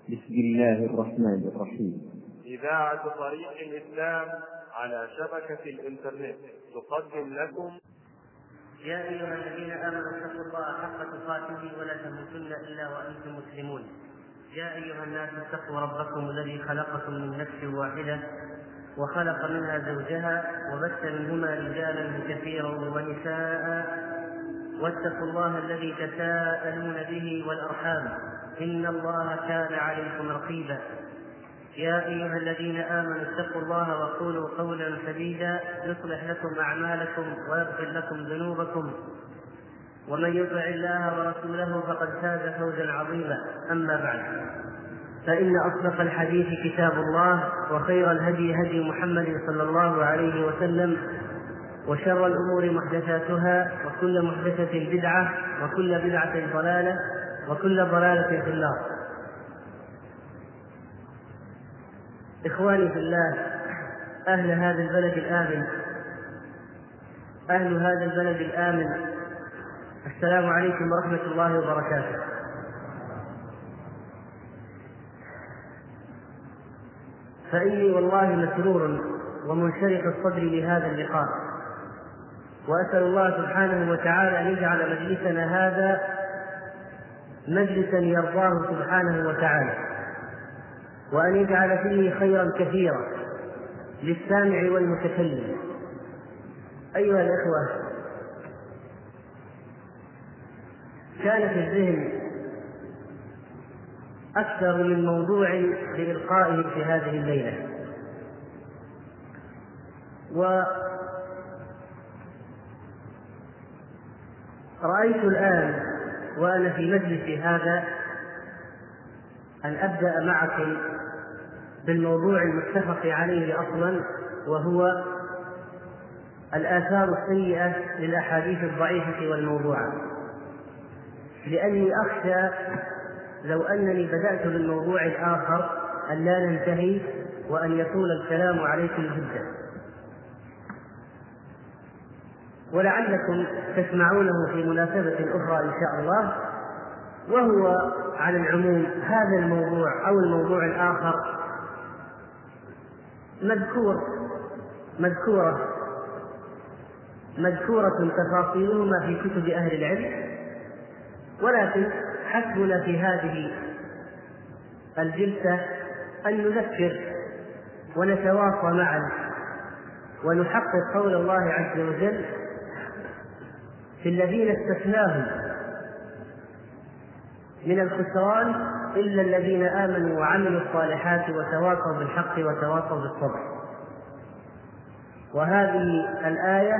بسم الله الرحمن الرحيم. إذاعة طريق الإسلام على شبكة الإنترنت تقدم لكم. يا أيها الذين آمنوا اتقوا الله حق تقاته ولا تموتن إلا وأنتم مسلمون. يا أيها الناس اتقوا ربكم الذي خلقكم من نفس واحدة وخلق منها زوجها وبث منهما رجالا كثيرا ونساء، واتقوا الله الذي تساءلون به والأرحام إن الله كان عليكم رقيبا. يا أيها الذين آمنوا اتقوا الله وقولوا قولا سديدا يصلح لكم أعمالكم ويغفر لكم ذنوبكم، ومن يطع الله ورسوله فقد فاز فوزا عظيما. أما بعد، فإن أصدق الحديث كتاب الله، وخير الهدي هدي محمد صلى الله عليه وسلم، وشر الأمور محدثاتها، وكل محدثة بدعة، وكل بدعة ضلالة، وكل ضلالة في النار. إخواني في الله، أهل هذا البلد الآمن، السلام عليكم ورحمة الله وبركاته. فإني والله مسرور ومنشرح الصدر لهذا اللقاء، وأسأل الله سبحانه وتعالى أن يجعل مجلسنا هذا مجلسا يرضاه سبحانه وتعالى، وأن يجعل فيه خيرا كثيرا للسامع والمتكلم. أيها الإخوة، كان في الذهن أكثر من موضوع لإلقائه في هذه الليلة، ورأيت الآن وأنا في مجلس هذا أن أبدأ معكم بالموضوع المتفق عليه أصلا، وهو الآثار السيئة للأحاديث الضعيفة والموضوعة، لأني أخشى لو أنني بدأت بالموضوع الآخر أن لا ننتهي وأن يطول الكلام عليكم جدا، ولعلكم تسمعونه في مناسبة أخرى إن شاء الله. وهو على العموم هذا الموضوع أو الموضوع الآخر مذكورة تفاصيلهما في كتب أهل العلم، ولكن حسبنا في هذه الجلسة أن نذكر ونتواصى معا ونحقق قول الله عز وجل في الذين استثناهم من الخسران إلا الذين آمنوا وعملوا الصالحات وتواصوا بالحق وتواصوا بالصبر. وهذه الآية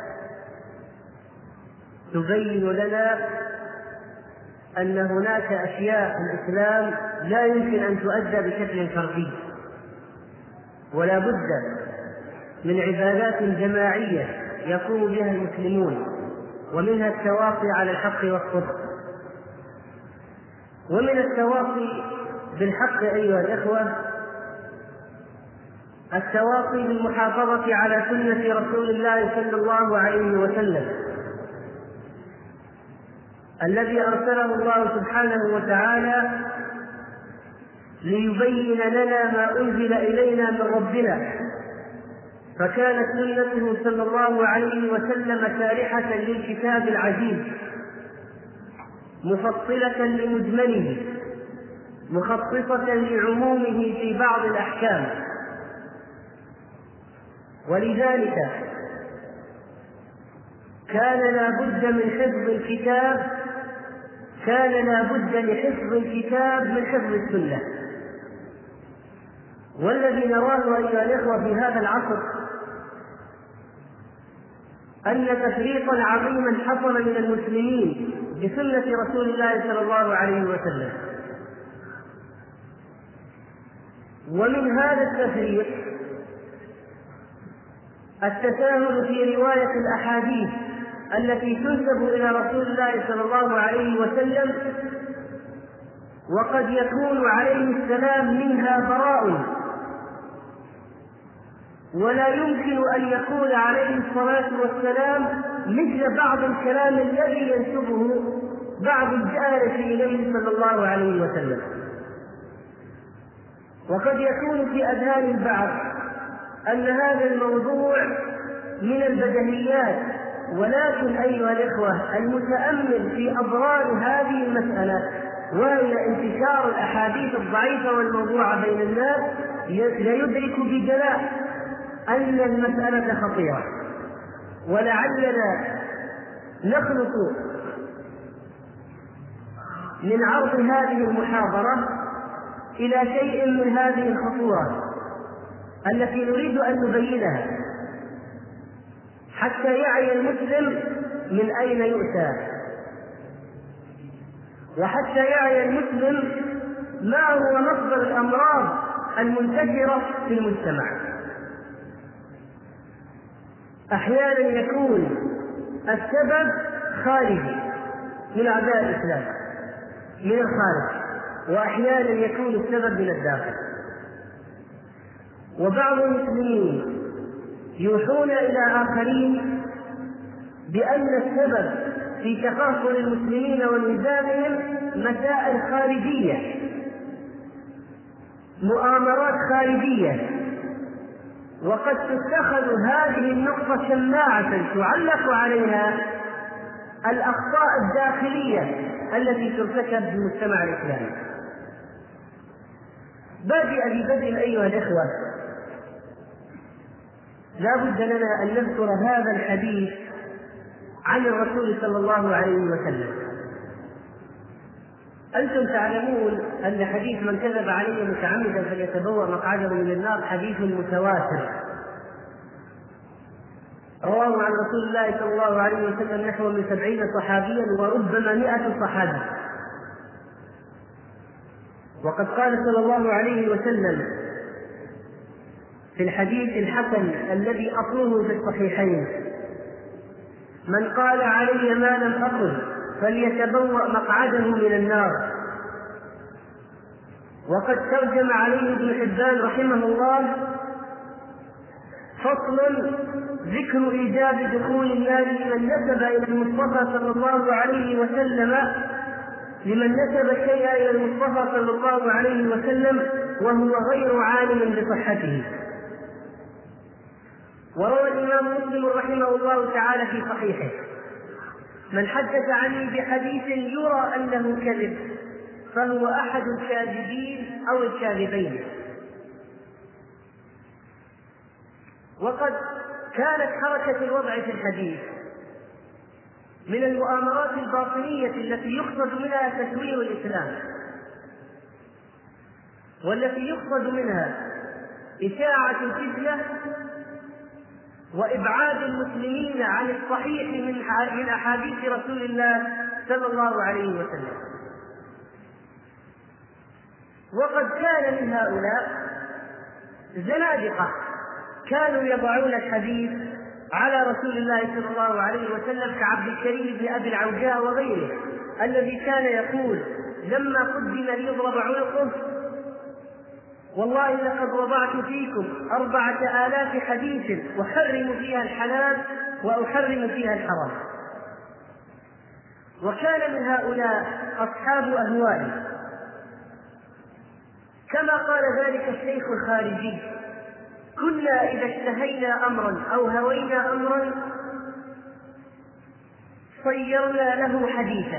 تبين لنا أن هناك أشياء في الإسلام لا يمكن أن تؤدى بشكل فردي، ولا بد من عبادات جماعية يقوم بها المسلمون، ومنها التواصي على الحق والصبر. ومن التواصي بالحق أيها الإخوة التواصي بالمحافظة على سنة رسول الله صلى الله عليه وسلم الذي أرسله الله سبحانه وتعالى ليبين لنا ما أنزل إلينا من ربنا، فكانت سنته صلى الله عليه وسلم شارحة للكتاب العزيز، مفصلة لمجمله، مخصصة لعمومه في بعض الأحكام. ولذلك كان لا بد لحفظ الكتاب من حفظ السنة. والذي نراه أيها الإخوة في هذا العصر أن تفريطا عظيما حصل من المسلمين بسنة رسول الله صلى الله عليه وسلم. ومن هذا التفريط التساهل في رواية الأحاديث التي تنسب إلى رسول الله صلى الله عليه وسلم، وقد يكون عليه السلام منها براء، ولا يمكن أن يكون عليه الصلاة والسلام مثل بعض الكلام الذي ينسبه بعض الجهلة إليه صلى الله عليه وسلم. وقد يكون في أذهان البعض أن هذا الموضوع من البديهيات، ولكن أيها الإخوة المتأمل في أضرار هذه المسألة وهي انتشار الأحاديث الضعيفة والموضوعة بين الناس ليدرك بجلاء أن المسألة خطيرة. ولعلنا نخلط من عرض هذه المحاضرة إلى شيء من هذه الخطورة التي نريد أن نبينها حتى يعي المسلم من أين يؤتى، وحتى يعي المسلم ما هو مصدر الأمراض المنتشرة في المجتمع. أحيانا يكون السبب خارجي من أعداء الإسلام من الخارج، وأحيانا يكون السبب من الداخل. وبعض المسلمين يوحون إلى آخرين بأن السبب في تخاذل المسلمين وانهزامهم مسائل خارجية، مؤامرات خارجية، وقد تتخذ هذه النقطة شماعة تعلق عليها الأخطاء الداخلية التي ترتكب في المجتمع الإسلامي. بادئ أيها الإخوة، لا بد لنا أن نذكر هذا الحديث عن الرسول صلى الله عليه وسلم. أنتم تعلمون أن حديث من كذب علي متعمدا فليتبوأ مقعده من النار حديث متواتر، رواه عن رسول الله صلى الله عليه وسلم نحو من 70 صحابيا وربما 100 صحابي. وقد قال صلى الله عليه وسلم في الحديث الحسن الذي أصله في الصحيحين: من قال علي ما لم أقل فليتبوأ مقعده من النار. وقد ترجم عليه ابن حبان رحمه الله: فصل ذكر إيجاب دخول النار لمن نسب إلى المصطفى صلى الله عليه وسلم، لمن نسب الشيء إلى المصطفى صلى الله عليه وسلم وهو غير عالم بصحته. وروى الإمام مسلم رحمه الله تعالى في صحيحه: من حدث عني بحديث يرى أنه كذب فهو أحد الكاذبين أو الكاذبين. وقد كانت حركة الوضع في الحديث من المؤامرات الباطنية التي يقصد منها تشويه الإسلام، والتي يقصد منها إشاعة الفتنة وإبعاد المسلمين عن الصحيح من أحاديث رسول الله صلى الله عليه وسلم. وقد كان من هؤلاء زنادقة كانوا يضعون الحديث على رسول الله صلى الله عليه وسلم كعبد الكريم بن أبي العوجاء وغيره، الذي كان يقول لما قدم ليضرب عنقه: والله لقد وضعت فيكم 4000 حديث أحرم فيها الحلال وأحرم فيها الحرام. وكان من هؤلاء أصحاب أهواء، كما قال ذلك الشيخ الخارجي: كنا إذا اشتهينا أمرا أو هوينا أمرا صيرنا له حديثا.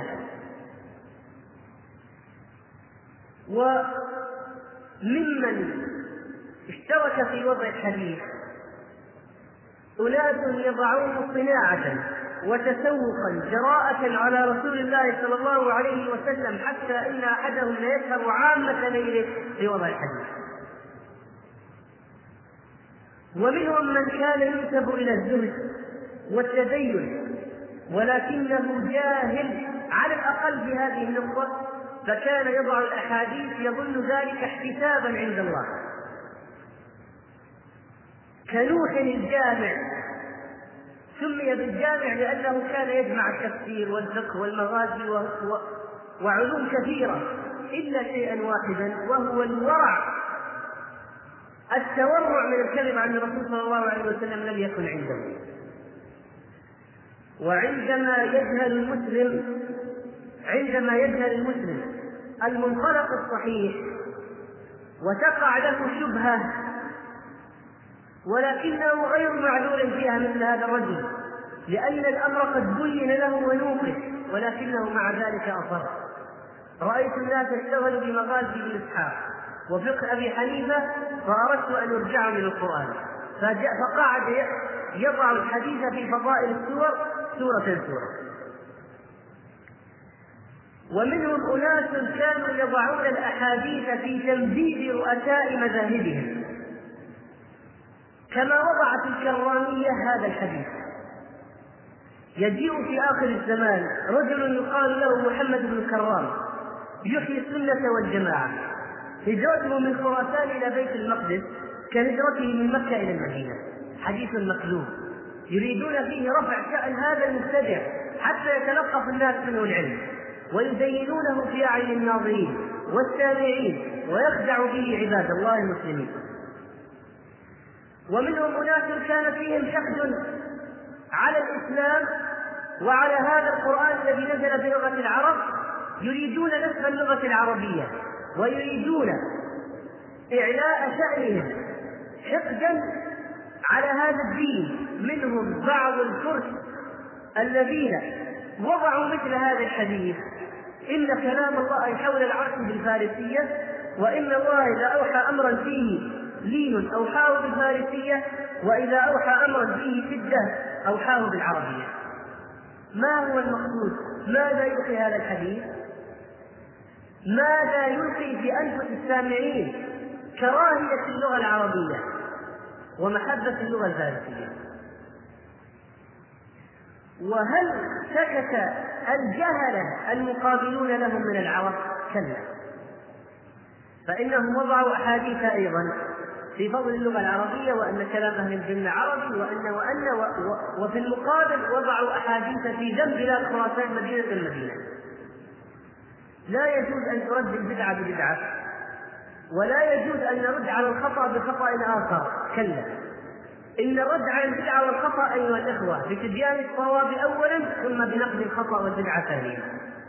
وممن اشترك في وضع الحديث أناس يضعون صناعة وتسوقا جراءة على رسول الله صلى الله عليه وسلم حتى إن أحدهم ليسهر عامة ليله لوضع الحديث. ومنهم من كان ينسب إلى الزهد والتدين ولكنه جاهل على الأقل بهذه النقطة، فكان يضع الأحاديث يظن ذلك احتسابا عند الله، كنوح الجامع. سمي بالجامع لأنه كان يجمع التفسير والفقه والمغازي وعلوم كثيرة إلا شيئا واحدا، وهو الورع، التورع من الكذب عن الرسول صلى الله عليه وسلم لم يكن عنده. وعندما يجهل المسلم المنطلق الصحيح وتقع له شبهة ولكنه غير معذور فيها مثل هذا الرجل، لأن الأمر قد بين له ونوقش، ولكنه مع ذلك أصر. رأيت الناس اشتغلوا بمغازي ابن إسحاق وفقه أبي حنيفة، فأردت أن يرجعوا من القرآن، فقعد يضع الحديث في فضائل السور سورة سورة. ومنهم أناس كانوا يضعون الأحاديث في تمجيد رؤساء مذاهبهم، كما وضعت الكرامية هذا الحديث. يجيء في آخر الزمان رجل يقال له محمد بن كرام يحيي السنة والجماعة، هجرته من خراسان إلى بيت المقدس كهجرته من مكة إلى المدينة، حديث مكذوب يريدون فيه رفع شأن هذا المبتدع حتى يتلقف الناس منه العلم ويزينونه في أعين الناظرين والسامعين ويخدع به عباد الله المسلمين. ومنهم أناس كان فيهم حقد على الإسلام وعلى هذا القرآن الذي نزل بلغة العرب، يريدون نسخ اللغة العربية ويريدون إعلاء شأنهم حقدا على هذا الدين. منهم بعض الفرس الذين وضعوا مثل هذا الحديث: إن كلام الله حول العرش بالفارسية، وإن الله إذا أوحى أمرا فيه لين أوحاه بالفارسية، وإذا أوحى أمرا فيه شدة أوحاه بالعربية. ما هو المقصود؟ ماذا يلقي هذا الحديث؟ ماذا يلقي في أنفس السامعين؟ كراهية اللغة العربية ومحبة اللغة الفارسية. وهل سكت الجهلة المقابلون لهم من العرب؟ كلا، فإنهم وضعوا أحاديث أيضا في فضل اللغة العربية، وأن كلام أهل الجنة عربي، وفي المقابل وضعوا أحاديث في ذنب بلاد خراسان مدينة المدينة. لا يجوز أن ترد البدعة ببدعة، ولا يجوز أن نرد على الخطأ بخطأ آخر، كلا. إن الرد على البدعة والخطأ أيها الإخوة بتبيان الصواب أولا، ثم بنقد الخطأ والبدعة ثانيا.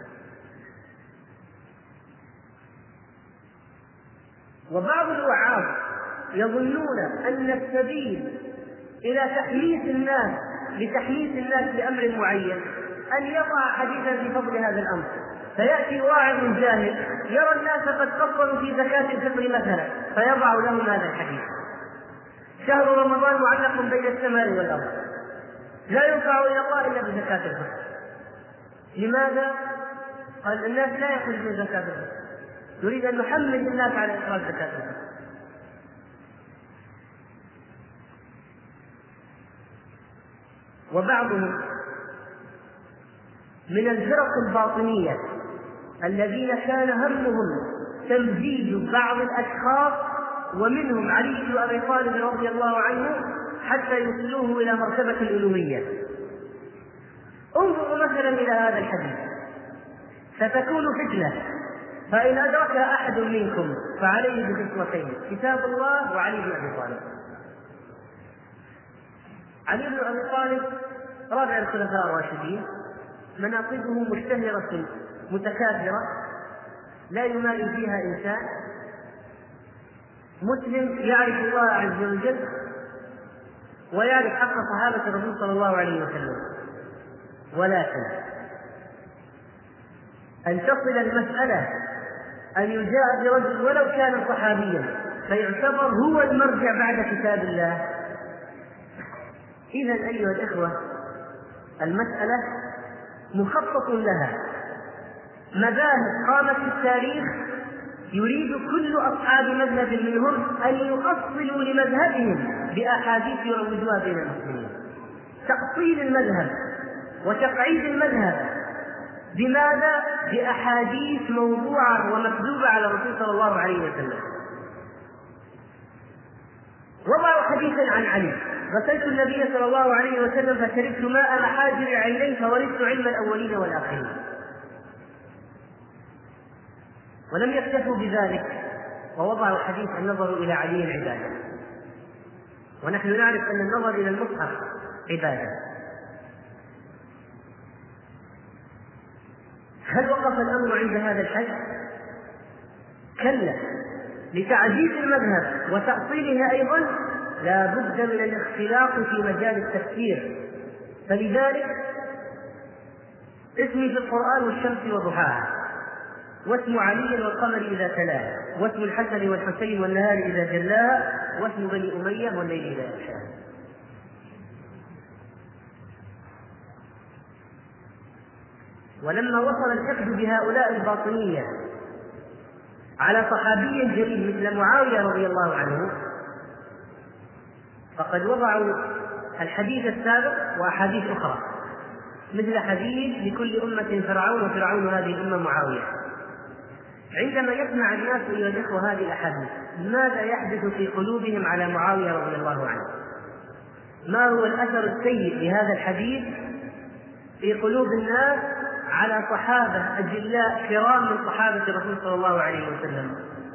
وبعض الوعاظ يظنون أن السبيل إلى لتحميس الناس بأمر معين أن يضع حديثا في فضل هذا الأمر، فيأتي واعظ جاهل يرى الناس قد قصروا في زكاة الفطر مثلا فيضع لهم هذا الحديث: شهر رمضان معلق بين السماء والأرض، لا يرفع إلى الله إلا بزكاة الفطر. لماذا؟ قال الناس لا يخرجون زكاة الفطر، يريد أن نحمل الناس على إخراج زكاة الفطر. وبعضهم من الفرق الباطنية الذين كان همهم تمجيد بعض الأشخاص، ومنهم علي بن أبي طالب رضي الله عنه، حتى يوصلوه إلى مرتبة الألوهية. انظروا مثلا إلى هذا الحديث: ستكون فتنة فإن أدركها أحد منكم فعليه بخصلتين، كتاب الله وعلي بن أبي طالب. علي بن أبي طالب رابع الخلفاء الراشدين، مناقبه مشتهرة متكاثرة لا يماري فيها إنسان، مسلم يعرف الله عز وجل ويعرف حق صحابة الرسول صلى الله عليه وسلم. ولكن أن تصل المسألة أن يجاء برجل ولو كان صحابيا فيعتبر هو المرجع بعد كتاب الله، إذا أيها الإخوة المسألة مخطط لها، مذاهب قامت في التاريخ يريد كل أصحاب مذهب منهم أن يؤصلوا لمذهبهم بأحاديث يروجوها بين المسلمين، تأصيل المذهب وتقعيد المذهب. بماذا؟ بأحاديث موضوعة ومكذوبة على الرسول صلى الله عليه وسلم. وضعوا حديثا عن علي: غسلت النبي صلى الله عليه وسلم فشربت ماء محاجر عينيه فورثت علم الأولين والآخرين. ولم يكتفوا بذلك ووضعوا حديث النظر إلى علي عبادة، ونحن نعرف أن النظر إلى المصحف عبادة. هل وقف الأمر عند هذا الحد؟ كلا، لتعزيز المذهب وتأصيله أيضا لا بد من الاختلاط في مجال التفسير. فلذلك اسمي في القرآن والشمس وضحاها، واسم علي والقمر إذا تلاها، واسم الحسن والحسين والنهار إذا جلاها، واسم بني أمية والليل إذا يغشاها. ولما وصل الحقد بهؤلاء الباطنية على صحابي جليل مثل معاوية رضي الله عنه، فقد وضعوا الحديث السابق وأحاديث أخرى، مثل حديث لكل أمة فرعون وفرعون هذه الأمة معاوية. عندما يسمع الناس أيها الإخوة هذه الأحاديث، ماذا يحدث في قلوبهم على معاوية رضي الله عنه؟ ما هو الأثر السيء لهذا الحديث في قلوب الناس على صحابة أجلاء كرام من صحابة الرسول صلى الله عليه وسلم؟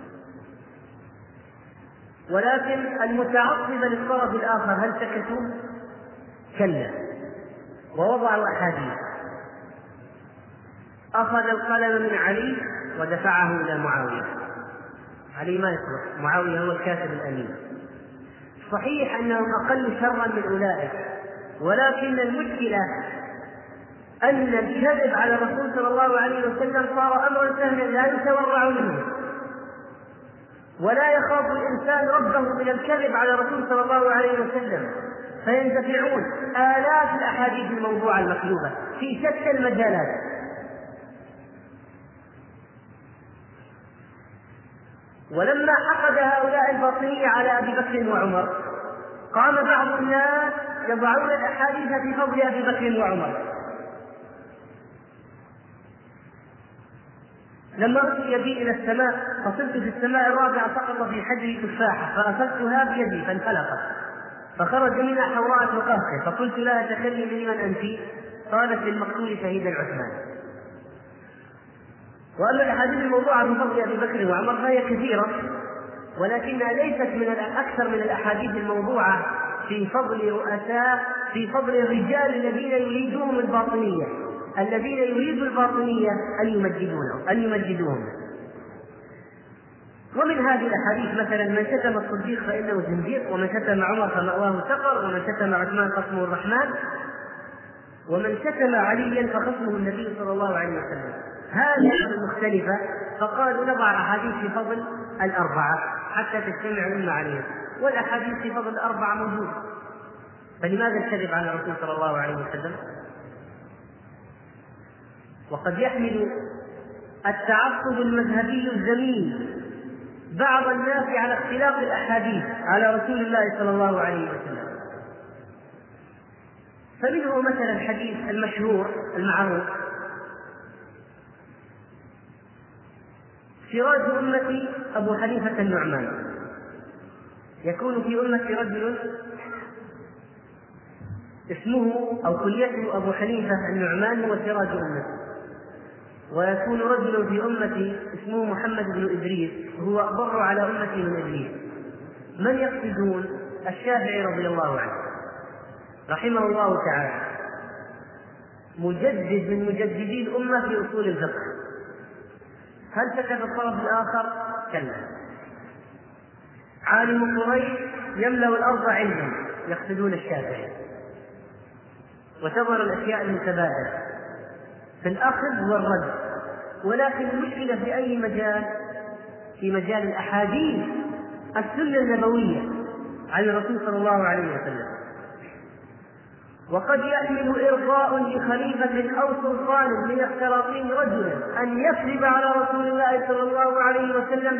ولكن المتعصب للطرف الآخر هل سكتوا؟ كلا، ووضعوا أحاديث. أخذ القلم من علي ودفعه إلى معاوية. علي ما يصلح، معاوية هو الكاتب الأمين. صحيح أنهم أقل شرا من أولئك، ولكن المشكلة أن الكذب على الرسول صلى الله عليه وسلم صار أمرا سهلا لا يتورع منه، ولا يخاف الإنسان ربه من الكذب على الرسول صلى الله عليه وسلم، فينتفعون آلاف الأحاديث الموضوعة المكذوبة في شتى المجالات. ولما حقد هؤلاء الباطنية على أبي بكر وعمر، قام بعض الناس يضعون الأحاديث في فضل أبي بكر وعمر. لما رؤي بي إلى السماء فصرت في السماء الرابعة سقط في حجري تفاحة فأخذتها بيدي فانفلقت فخرج منها حوراء تقهقر، فقلت لها تكلمي لمن أنت؟ قالت للمقتول شهيد العثمان. وأما الأحاديث الموضوعة في فضل أبي بكر وعمر فهي كثيرة، ولكنها ليست من أكثر من الأحاديث الموضوعة في فضل رؤساء، في فضل الرجال الذين يريدون الباطنية، الذين يريدوا الباطنية أن يمجدوهم. ومن هذه الأحاديث مثلا: من شتم الصديق فإنه زنديق، ومن شتم عمر فمأواه سقر، ومن شتم عثمان خصمه الرحمن، ومن شتم عليا فخصمه النبي صلى الله عليه وسلم. هذه المختلفة، فقالوا نضع أحاديث في فضل الأربعة حتى تجتمع الأمة عليها، والأحاديث في فضل الأربعة موجودة، فلماذا الكذب على الرسول صلى الله عليه وسلم؟ وقد يحمل التعصب المذهبي الذميم بعض الناس على اختلاف الأحاديث على رسول الله صلى الله عليه وسلم. فمنه مثلا الحديث المشهور المعروف: سراج أمتي أبو حنيفة النعمان. يكون في أمتي رجل اسمه أو كليته أبو حنيفة النعمان هو سراج أمتي، ويكون رجل في أمتي اسمه محمد بن إدريس هو أضر على أمتي من إبليس. من يقصدون؟ الشافعي رضي الله عنه رحمه الله تعالى، مجدد من مجددي الأمة في أصول الفقه. هل سكت الطرف الآخر؟ كلا. عالم قريش يملأ الأرض علما، يقصدون الشافعي، وتظهر الأشياء المتبادلة في الأخذ والرد. ولكن المشكلة في أي مجال؟ في مجال الأحاديث، السنة النبوية عن الرسول صلى الله عليه وسلم. وقد يحمل إرضاء لخليفة أو سلطان من السلاطين رجلا أن يكذب على رسول الله صلى الله عليه وسلم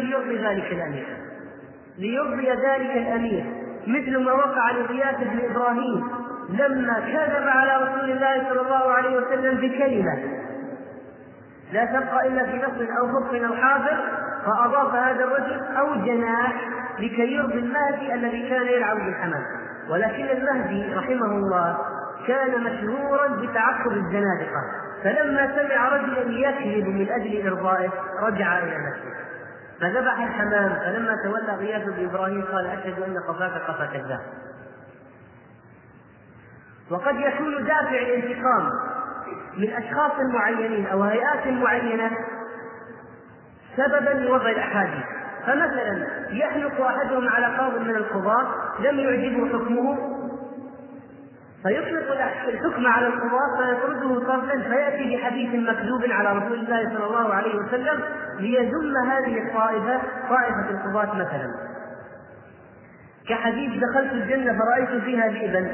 ليرضي ذلك الأمير، مثل ما وقع لغياث بن إبراهيم لما كذب على رسول الله صلى الله عليه وسلم بكلمة لا تبقى إلا في نص أو خف أو حافر، فأضاف هذا الرجل أو جناح لكي يرضي المهدي الذي كان يلعب بالحمام. ولكن المهدي رحمه الله كان مشهورا بتعقب الزنادقة، فلما سمع رجلا يكذب من أجل إرضائه رجع إلى نفسه فذبح الحمام. فلما تولى غياث بن إبراهيم قال: أشهد أن قفاك قفا كذاب. وقد يكون دافع الانتقام من أشخاص معينين أو هيئات معينة سببا لوضع الأحاديث. فمثلا يحلق أحدهم على قاض من القضاة لم يعجبه حكمه فيطلق الحكم على القضاة فيطرده طردا، فيأتي بحديث مكذوب على رسول الله صلى الله عليه وسلم ليذم هذه الطائفة، طائفة القضاة مثلا، كحديث دخلت الجنة فرأيت فيها ذئبا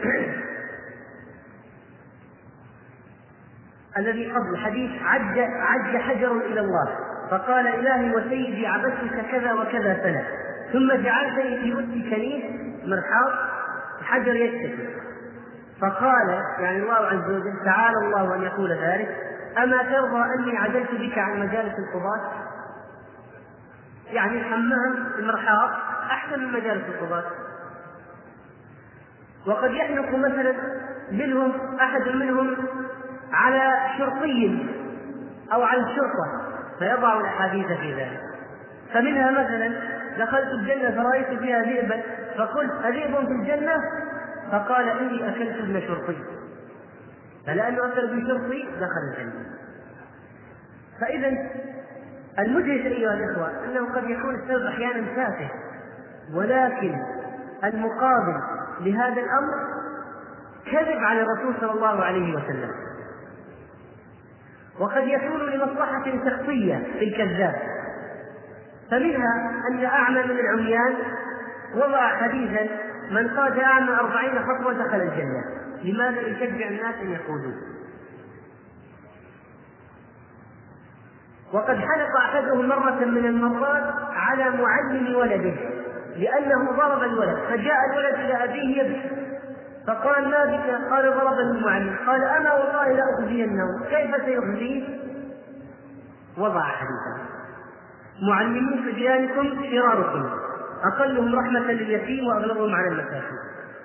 الذي قبل حديث عج حجر إلى الله فقال إلهي وسيدي عبدتك كذا وكذا سنة ثم جعلتني في ود كنيس مرحاض الحجر يشتكي، فقال يعني الله عز وجل تعالى الله أن يقول ذلك أما ترضى أني عدلت بك عن مجالس القضاة؟ يعني الحمام المرحاض أحسن من مجالس القضاة. وقد يحلق مثلا منهم أحد منهم على شرطي أو على الشرطة فيضع الأحاديث في ذلك، فمنها مثلا دخلت الجنة فرأيت فيها ذئبا فقلت أذئب في الجنة؟ فقال إني أكلت ابن شرطي، فلأنه أكل ابن شرطي دخل الجنة. فإذا المدهش أيها الإخوة أنه قد يكون السبب أحيانا تافه، ولكن المقابل لهذا الأمر كذب على الرسول صلى الله عليه وسلم، وقد يكون لمصلحة شخصية في الكذاب. فمنها أن أعمى من العميان وضع حديثا من قاد أعمى 40 خطوة دخل الجنة. لماذا؟ يشجع الناس أن يقولوا. وقد حلق أحدهم مرة من المرات على معلم ولده لأنه ضرب الولد، فجاء الولد إلى أبيه يبكي فقال ما بك؟ قال ضربني المعلم. قال أما والله لا أخزينه. كيف سيخزيه؟ وضع حديثا معلمون صبيانكم شراركم أقلهم رحمة لليتيم وأغلبهم على المساكين.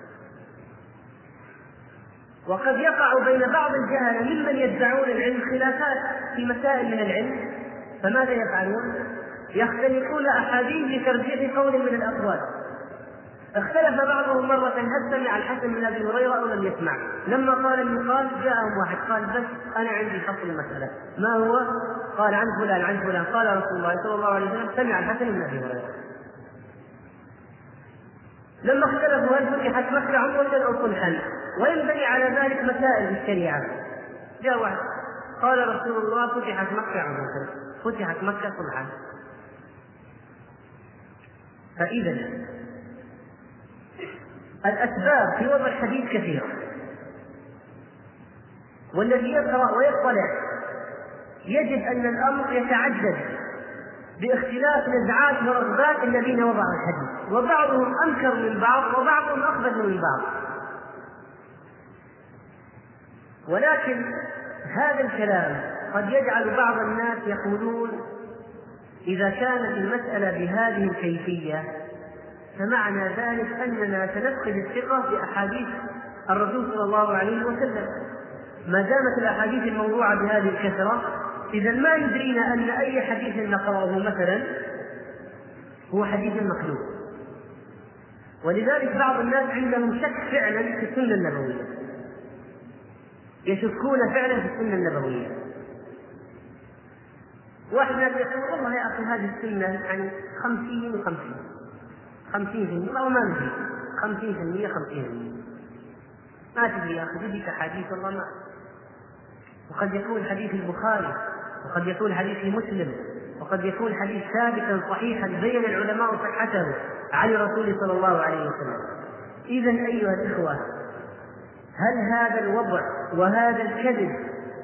وقد يقع بين بعض الجهلة ممن يدعون العلم خلافات في مسائل من العلم، فماذا يفعلون؟ يختلقون أحاديث لترجيح قول من الأقوال. اختلف بعضهم مرة هل سمع الحسن من أبي هريرة أو لم يسمع. لما قال المقال جاءهم واحد قال بس أنا عندي فصل المسألة. ما هو؟ قال عن فلان عن فلان قال رسول الله صلى الله عليه وسلم سمع الحسن من أبي هريرة. لما اختلفوا هل فتحت مكة عمرة أو صلحا، وينبني على ذلك مسائل في الشريعة. جاء واحد قال رسول الله فتحت مكة عمرة، فتحت مكة صلحا. فإذا الأسباب في وضع الحديث كثيرة، والذي يقرأ ويطلع يجد أن الأمر يتعدد باختلاف نزعات ورغبات الذين وضعوا الحديث، وبعضهم أنكر من بعض وبعضهم أقبل من بعض. ولكن هذا الكلام قد يجعل بعض الناس يقولون إذا كانت المسألة بهذه الكيفية فمعنى ذلك أننا سنفقد الثقة بأحاديث الرسول صلى الله عليه وسلم. ما دامت الأحاديث الموضوعة بهذه الكثرة إذا ما يدرينا أن أي حديث نقرأه مثلا هو حديث مخلوق. ولذلك بعض الناس عندهم شك فعلا في السنة النبوية، يشكون فعلا في السنة النبوية. واحد يقول والله يا أخي هذه السنة يعني 50 و50 50% أو ما ندري 50% 50% ما تدري يا أخي تجيك حديث والله ما. وقد يكون حديث البخاري وقد يكون حديث مسلم وقد يكون حديث ثابتا صحيحا بين العلماء صحته عن الرسول صلى الله عليه وسلم. إذن أيها الإخوة هل هذا الوضع وهذا الكذب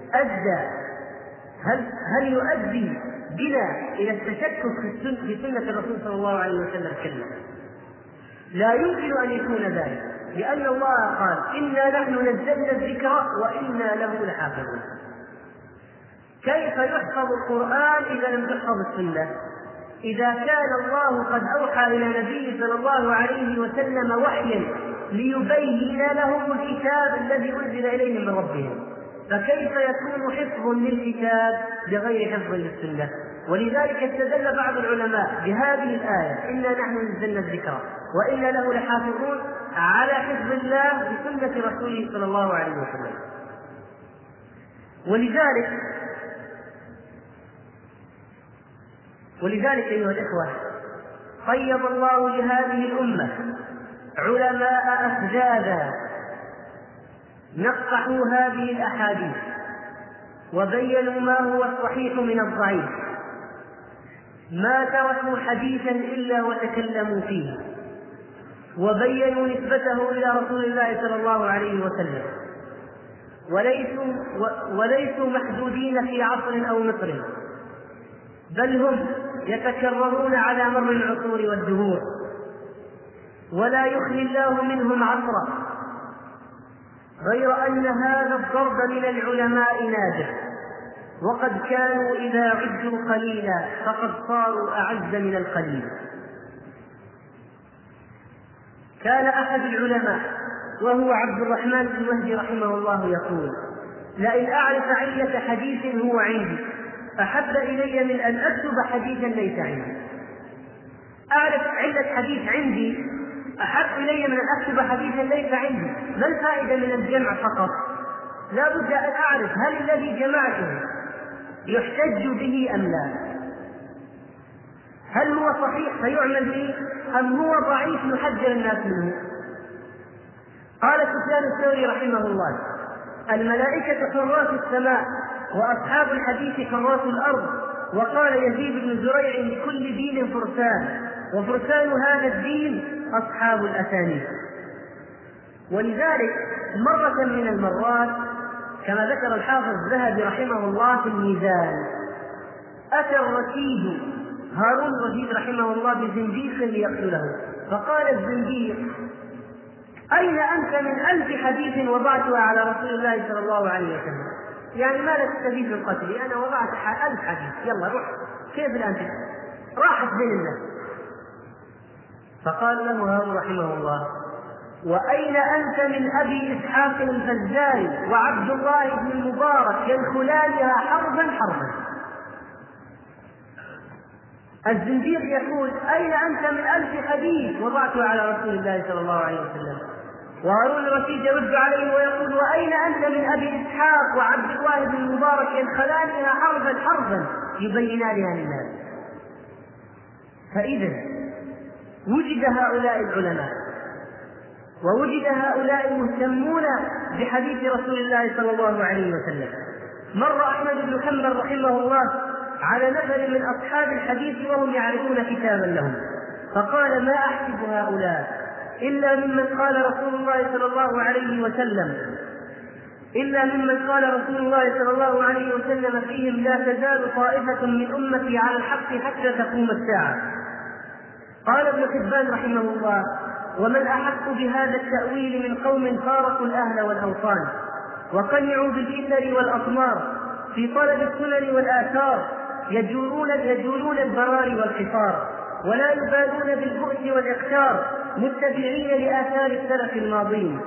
هل يؤدي بنا إلى التشكك في سنة الرسول صلى الله عليه وسلم؟ كلا، لا يمكن أن يكون ذلك، لأن الله قال إنا نحن نزلنا الذكر وإنا له لحافظون. كيف يحفظ القرآن إذا لم تحفظ السنة؟ إذا كان الله قد أوحى إلى نبيه صلى الله عليه وسلم وحيا ليبين لهم الكتاب الذي أنزل إليهم من ربهم، فكيف يكون حفظ للكتاب بغير حفظ للسنة؟ ولذلك استدل بعض العلماء بهذه الآية إنا نحن نزلنا الذكر وإنا له لحافظون على حفظ الله بسنة رسوله صلى الله عليه وسلم. ولذلك أيها الإخوة قيض الله لهذه الأمة علماء أفجادا نقحوا هذه الأحاديث وبينوا ما هو الصحيح من الضعيف، ما تركوا حديثا إلا وتكلموا فيه وبينوا نسبته إلى رسول الله صلى الله عليه وسلم، وليسوا محدودين في عصر أو مصر، بل هم يتكررون على مر العصور والدهور، ولا يخلي الله منهم عصرا، غير أن هذا الضرب من العلماء نادر، وقد كانوا إذا عدوا قليلا فقد صاروا أعز من القليل. كان أحد العلماء وهو عبد الرحمن بن مهدي رحمه الله يقول: لئن أعرف علة حديث هو عندي أحب إلي من أن أكتب حديثا ليس عندي. أعرف علة حديث عندي أحب إلي من أن أكتب حديثا ليس عندي. ما الفائدة من الجمع فقط؟ لا بد أن أعرف هل الذي جمعته يحتج به أم لا، هل هو صحيح فيعمل به أم هو ضعيف يحذر الناس منه. قال سفيان الثوري رحمه الله: الملائكة حراس السماء وأصحاب الحديث حراس الأرض. وقال يزيد بن زريع: لكل دين فرسان، وفرسان هذا الدين أصحاب الأسانيد. ولذلك مرة من المرات كما ذكر الحافظ الذهبي رحمه الله في الميزان، أتى الرشيد هارون الرشيد رحمه الله بزنديق ليقتله، فقال الزنديق: أين أنت من 1000 حديث وضعتها على رسول الله صلى الله عليه وسلم؟ يعني ما لك تستفيد من قتلي؟ أنا وضعت 1000 حديث، يلا روح، كيف الآن راحت بين الناس. فقال له هارون رحمه الله: وأين أنت من أبي إسحاق الفزاري وعبد الله بن المبارك يدخلانها حربا حربا؟ الزنديق يقول: أين أنت من 1000 حديث وضعتها على رسول الله صلى الله عليه وسلم؟ وهارون الرشيد يرد عليه ويقول: وأين أنت من أبي إسحاق وعبد الله بن المبارك يدخلانها حربا حربا يبينانها للناس؟ فإذا وجد هؤلاء العلماء ووجد هؤلاء المهتمون بحديث رسول الله صلى الله عليه وسلم. مر أحمد بن حنبل رحمه الله على نفر من أصحاب الحديث وهم يعرفون كتابا لهم، فقال: ما أحسب هؤلاء إلا ممن قال رسول الله صلى الله عليه وسلم فيهم: لا تزال طائفة من أمتي على الحق حتى تقوم الساعة. قال ابن حبان رحمه الله: ومن أحق بهذا التأويل من قوم فارقوا الأهل والأوطان وقنعوا بالإثر والأطمار في طلب السنن والآثار، يجولون البراري والحصار، ولا يبالون بالبؤس والإقتار، متبعين لآثار السلف الماضين،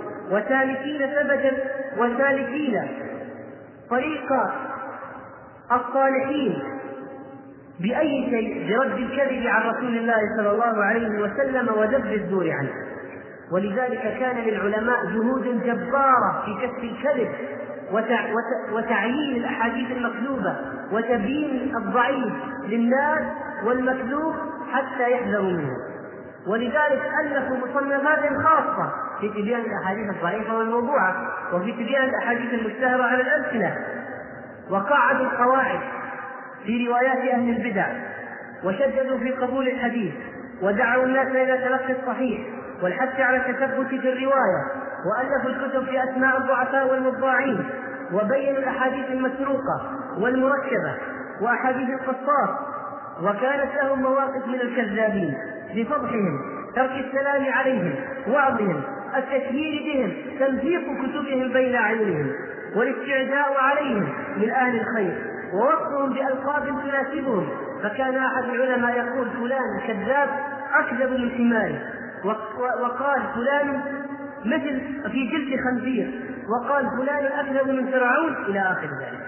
وسالكين طريق الصالحين بأي شيء برد الكذب عن رسول الله صلى الله عليه وسلم ودب الزور عنه. ولذلك كان للعلماء جهود جبارة في كشف الكذب وتعيين الأحاديث المكذوبة وتبيين الضعيف للناس والمكذوب حتى يحذروا منه. ولذلك ألفوا مصنفات خاصة في تبيان الأحاديث الضعيفة والموضوعة، وفي تبيان الأحاديث المشتهرة على الألسنة، وقعدوا القواعد في روايات أهل البدع، وشددوا في قبول الحديث، ودعوا الناس إلى تلقي الصحيح والحث على التثبت في الرواية، وألفوا الكتب في أسماء الضعفاء والمضاعين، وبينوا الأحاديث المسروقة والمركبة وأحاديث القصاص، وكانت لهم مواقف من الكذابين بفضحهم، ترك السلام عليهم، وعظهم، التشهير بهم، تمزيق كتبهم بين أعينهم، والاستعداء عليهم من أهل الخير، ووصفهم بألقاب تناسبهم. فكان أحد العلماء يقول: فلان كذاب أكذب من حمار، وقال فلان مثل في جلد خنزير، وقال فلان أكذب من فرعون، إلى آخر ذلك.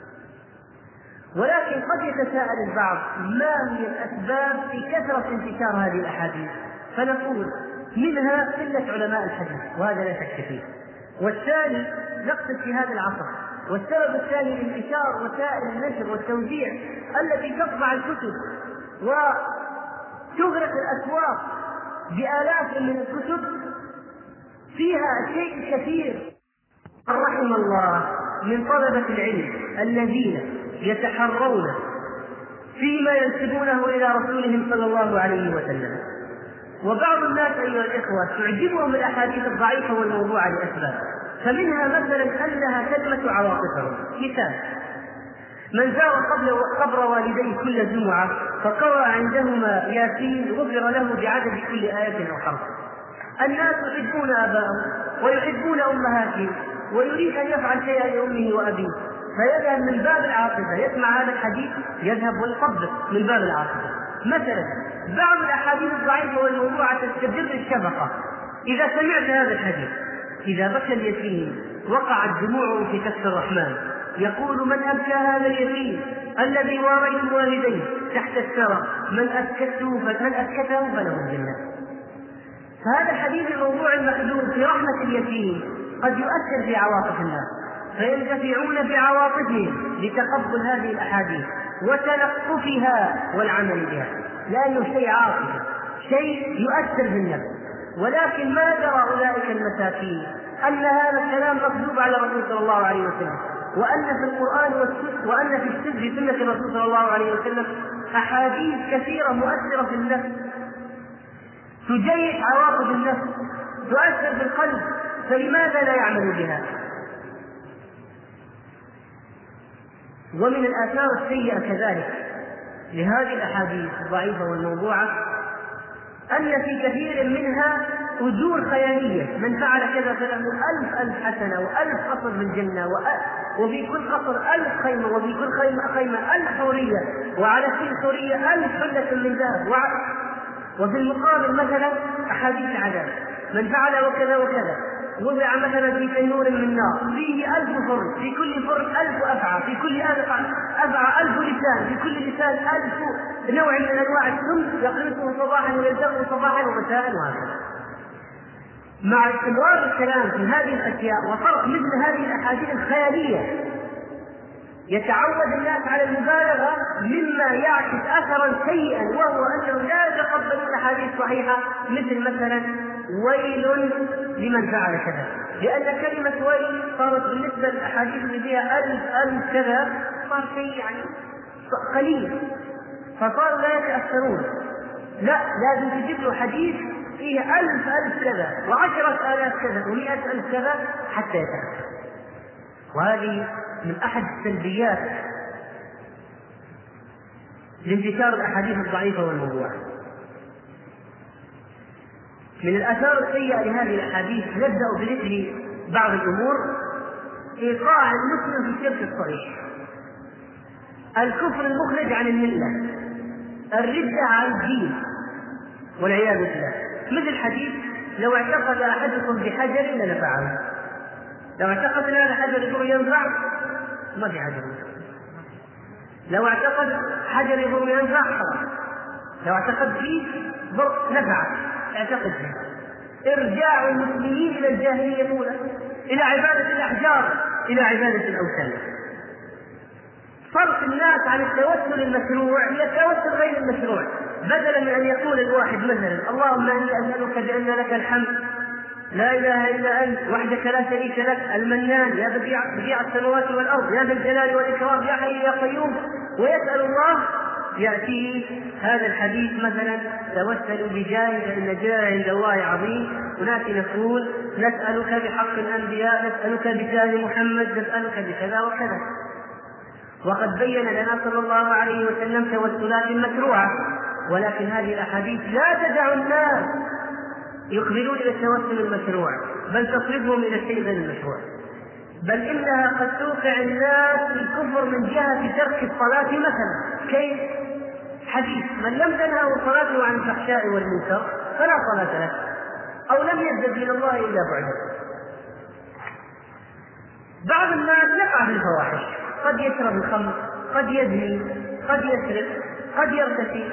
ولكن قد يتساءل البعض: ما هي الأسباب في كثرة انتشار هذه الأحاديث؟ فنقول: منها قلة علماء الحديث، وهذا لا شك فيه. والثاني نقصد في هذا العصر. والسبب الثاني انتشار وسائل النشر والتوزيع التي تطبع الكتب تغرق الأسواق بآلاف من الكتب فيها شيء كثير. رحم الله من طلبة العلم الذين يتحرون فيما ينسبونه إلى رسولهم صلى الله عليه وسلم. وبعض الناس أيها الإخوة تعجبهم الأحاديث الضعيفة والموضوعة لأسباب، فمنها مثلا أنها تلمس عواطفهم. مثال: من زار قبر والديه كل جمعة فقرأ عندهما ياسين غفر له بعدد كل آية أو حرف. الناس يحبون آباءهم ويحبون أمهاتهم، ويريد أن يفعل شيئا لأمه وأبيه، فيذهب من باب العاطفة، يسمع هذا الحديث يذهب ويطبق من باب العاطفة. مثلا بعض الأحاديث الضعيفة والموضوعة تستجر الشفقة. إذا سمعت هذا الحديث: إذا بكى اليتيم وقعت دموعه في كف الرحمن، يقول: من أبكى هذا اليتيم الذي وارث والديه تحت الثرى، من أسكته فله الجنة. فهذا حديث الموضوع المحدود في رحمة اليتيم قد يؤثر في عواطف الناس، فيندفعون بعواطفهم لتقبل هذه الأحاديث وتلقفها والعمل بها، لأنه شيء عاطفي، شيء يؤثر في النفس. ولكن ما درى أولئك المساكين أن هذا الكلام مكذوب على الرسول صلى الله عليه وسلم، وأن في القرآن وأن في سنة الرسول صلى الله عليه وسلم أحاديث كثيرة مؤثرة في النفس، تجيش عواطف النفس، تؤثر في القلب، فلماذا لا يعمل بها؟ ومن الآثار السيئة كذلك لهذه الأحاديث الضعيفة والموضوعة أن في كثير منها أجور خيالية: من فعل كذا فله 1000 حسنة و1000 قصر في الجنة، وفي كل قصر 1000 خيمة، وفي كل خيمة 1000 حورية، وعلى كل حورية 1000 حلة من ذهب. وفي المقابل مثلا أحاديث عذاب: من فعل وكذا وكذا وضع مثلا في تنور من نار فيه 1000 فرن، في كل فرن 1000 أفعى، في كل أفعى 1000 لسان، في كل لسان 1000 نوع من أنواع السم يقرصه صباحا ويلزقه صباحا ومساء، وهكذا. مع استمرار الكلام في هذه الأشياء وطرح مثل هذه الأحاديث الخيالية، يتعود الناس على المبالغة مما يعكس أثرا سيئا، وهو أنهم لا يتقبلون أحاديث صحيحة مثل مثلا: ويل لمن فعل كذا، لأن كلمة ويل صارت بالنسبة للأحاديث اللي فيها 1000 كذا صار شيء يعني قليل، فصاروا لا يتأثرون. لا، لازم تجيب له حديث فيه 1000 كذا و10,000 كذا و100,000 كذا حتى يتأثر. وهذه من أحد السلبيات لانتشار الأحاديث الضعيفة والموضوعة. من الآثار السيئة لهذه الأحاديث نبدأ بذكر بعض الأمور: إيقاع المسلم في الشرك الصريح، الكفر المخرج عن الملة، الردة عن الدين والعياذ بالله. مثل حديث: لو اعتقد أحدكم بحجر لنفعه. لو اعتقد أن هذا حجر يضر ينفع، ما في حجر. لو اعتقد حجر يضر ينفع، خلاص. لو اعتقد فيه ضر نفع، اعتقد فيه. إرجاع المسلمين إلى الجاهلية الأولى، إلى عبادة الأحجار، إلى عبادة الأوثان. صرف الناس عن التوسل المشروع إلى التوسل غير المشروع، بدلا من أن يقول الواحد مثلا: اللهم إني أسألك بأن لك الحمد لا إله إلا أنت وحدك لا شريك لك المنان يا بديع السماوات والأرض يا ذا الجلال والإكرام يا حي يا قيوم، ويسأل الله، يأتيه هذا الحديث مثلا: توسلوا بجاه فإن جاه عند الله عظيم. هناك نقول: نسألك بحق الأنبياء، نسألك بجاه محمد، نسألك بكذا وكذا. وقد بين لنا صلى الله عليه وسلم توسلات مشروعة، ولكن هذه الأحاديث لا تدع الناس يقبلون إلى التوسل المشروع، بل تصرفهم إلى الشيء غير المشروع، بل إنها قد توقع الناس في الكفر من جهة ترك الصلاة مثلا. كيف؟ حديث: من لم تنهه صلاته عن الفحشاء والمنكر فلا صلاة له، أو لم يزدد من الله إلا بعدا. بعض الناس يقع في الفواحش، قد يشرب الخمر، قد يزني، قد يسرق، قد يرتشي.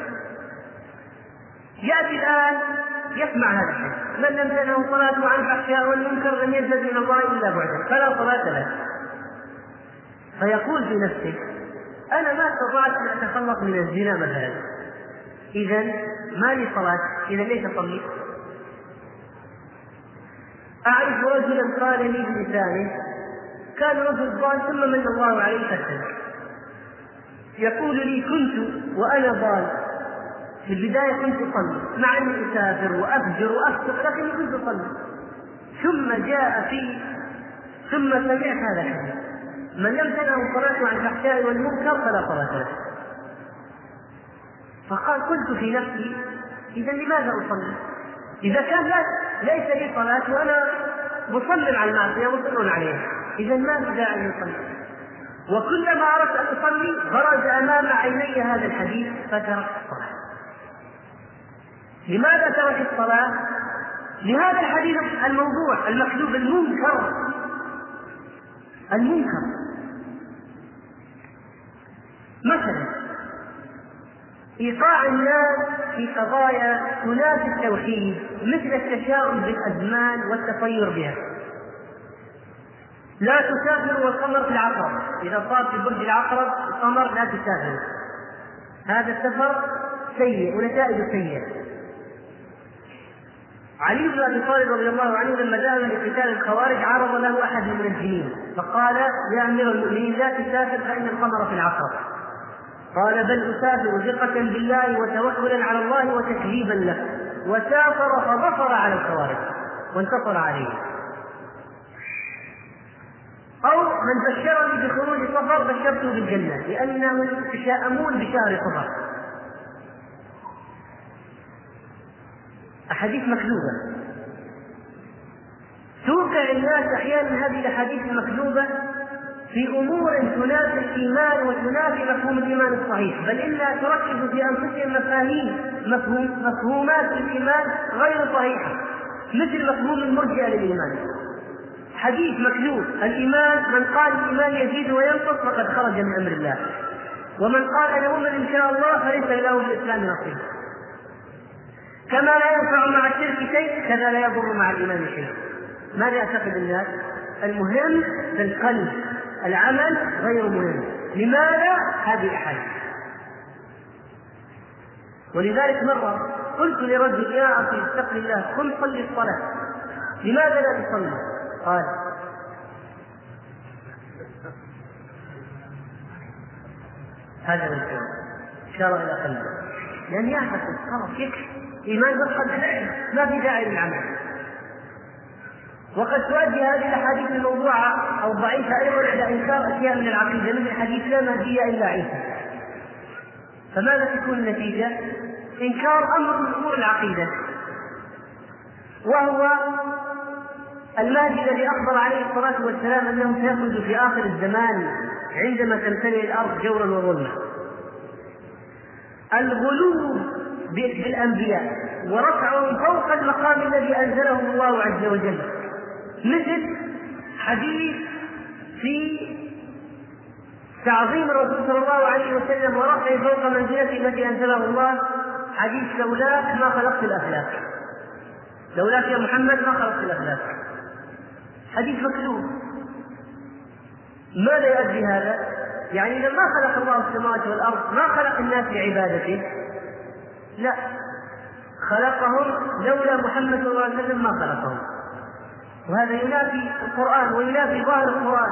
يأتي الآن يسمع هذا الحديث: من لم تنهه صلاته عن الفحشاء والمنكر لم يزدد من الله إلا بعدا فلا صلاة له. فيقول في نفسه: أنا ما استطعت أن أتخلص من الزنا مثلا، إذن ما لي صلاة، إذن ليس أصلي. أعرف رجلا قال لي بلسانه كان رجل ضال ثم من الله عليه فاهتدى، يقول لي كنت وأنا ضال في البداية كنت أصلي مع أني أسافر وأفجر وأفسق لكني كنت أصلي، ثم سمعت هذا الحديث: من لم تنه صلاته عن الفحشاء والمنكر فلا صلاة له. فقال قلت في نفسي إذا لماذا أصلي؟ إذا كان ليس لي صلاة وأنا مصمم على المعصية مصر عليها، إذا ما في داعي أن أصلي. وكلما أردت أن أصلي برز أمام عيني هذا الحديث فترك الصلاة. لماذا ترك الصلاة؟ لهذا الحديث الموضوع المكذوب المنكر. مثلا إيقاع الناس في قضايا تنافي التوحيد مثل التشاؤم بالأزمان والتطير بها. لا تسافر والقمر في العقرب، إذا صار في برج العقرب القمر لا تسافر، هذا السفر سيء ونتائجه سيئة. علي بن أبي طالب رضي الله عنه لما ذهب لقتال الخوارج عرض له أحد من الجنين فقال: يا أمير المؤمنين لا تسافر فإن القمر في العقرب. قال: بل أسافر ثقة بالله وتوكلا على الله وتكذيبا له. وسافر فظفر على الخوارج وانتصر عليه. أو من بشرني بخروج صفر بشرته بالجنة لأنهم يتشاءمون بشهر صفر. أحاديث مكذوبة توقع الناس أحيانا هذه الأحاديث المكذوبة في أمور تنافي الإيمان وتنافي مفهوم الإيمان الصحيح، بل إنها تركز في أنفسهم مفهومات الإيمان غير صحيحة، مثل مفهوم المرجئة للإيمان. حديث مكذوب: الإيمان من قال الإيمان يزيد وينقص فقد خرج من أمر الله، ومن قال أنا أؤمن إن شاء الله فليس له في الإسلام نصيب. كما لا ينفع مع الشرك شيء كذا لا يضر مع الإيمان شيء. ماذا يعتقد الناس؟ المهم في القلب، العمل غير مهم. لماذا؟ هذه الأحاديث. ولذلك مرة قلت لرجل: يا أخي اتق الله قم صلي الصلاة، لماذا لا تصلي؟ قال: هذا من الكلام، إشارة إلى قلبه، لأن يعتقد خلاص يكفي إيمان بالقلب ما في داعي للعمل. وقد تؤدي هذه الأحاديث الموضوعة أو ضعيفة أيضا إلى إنكار أشياء من العقيدة مثل حديث لا مهدي إلا عيسى. فماذا تكون النتيجة؟ إنكار أمر من أمور العقيدة، وهو المهدي الذي أخبر عليه الصلاة والسلام أنه سيخرج في آخر الزمان عندما تمتلئ الأرض جورا وظلما. الغلو بالأنبياء ورفعهم فوق المقام الذي أنزله الله عز وجل، مثل حديث في تعظيم الرسول صلى الله عليه وسلم ورفعه فوق منزلته التي أنزله الله، حديث لولاك ما خلقت الأفلاك، لولاك يا محمد ما خلقت الأفلاك. حديث مكذوب. ماذا يؤدي هذا؟ يعني لما خلق الله السماوات والأرض ما خلق الناس لعبادته، لا، خلقهم لولا محمد صلى الله عليه وسلم ما خلقهم. وهذا ينافي القرآن وينافي ظاهر القرآن.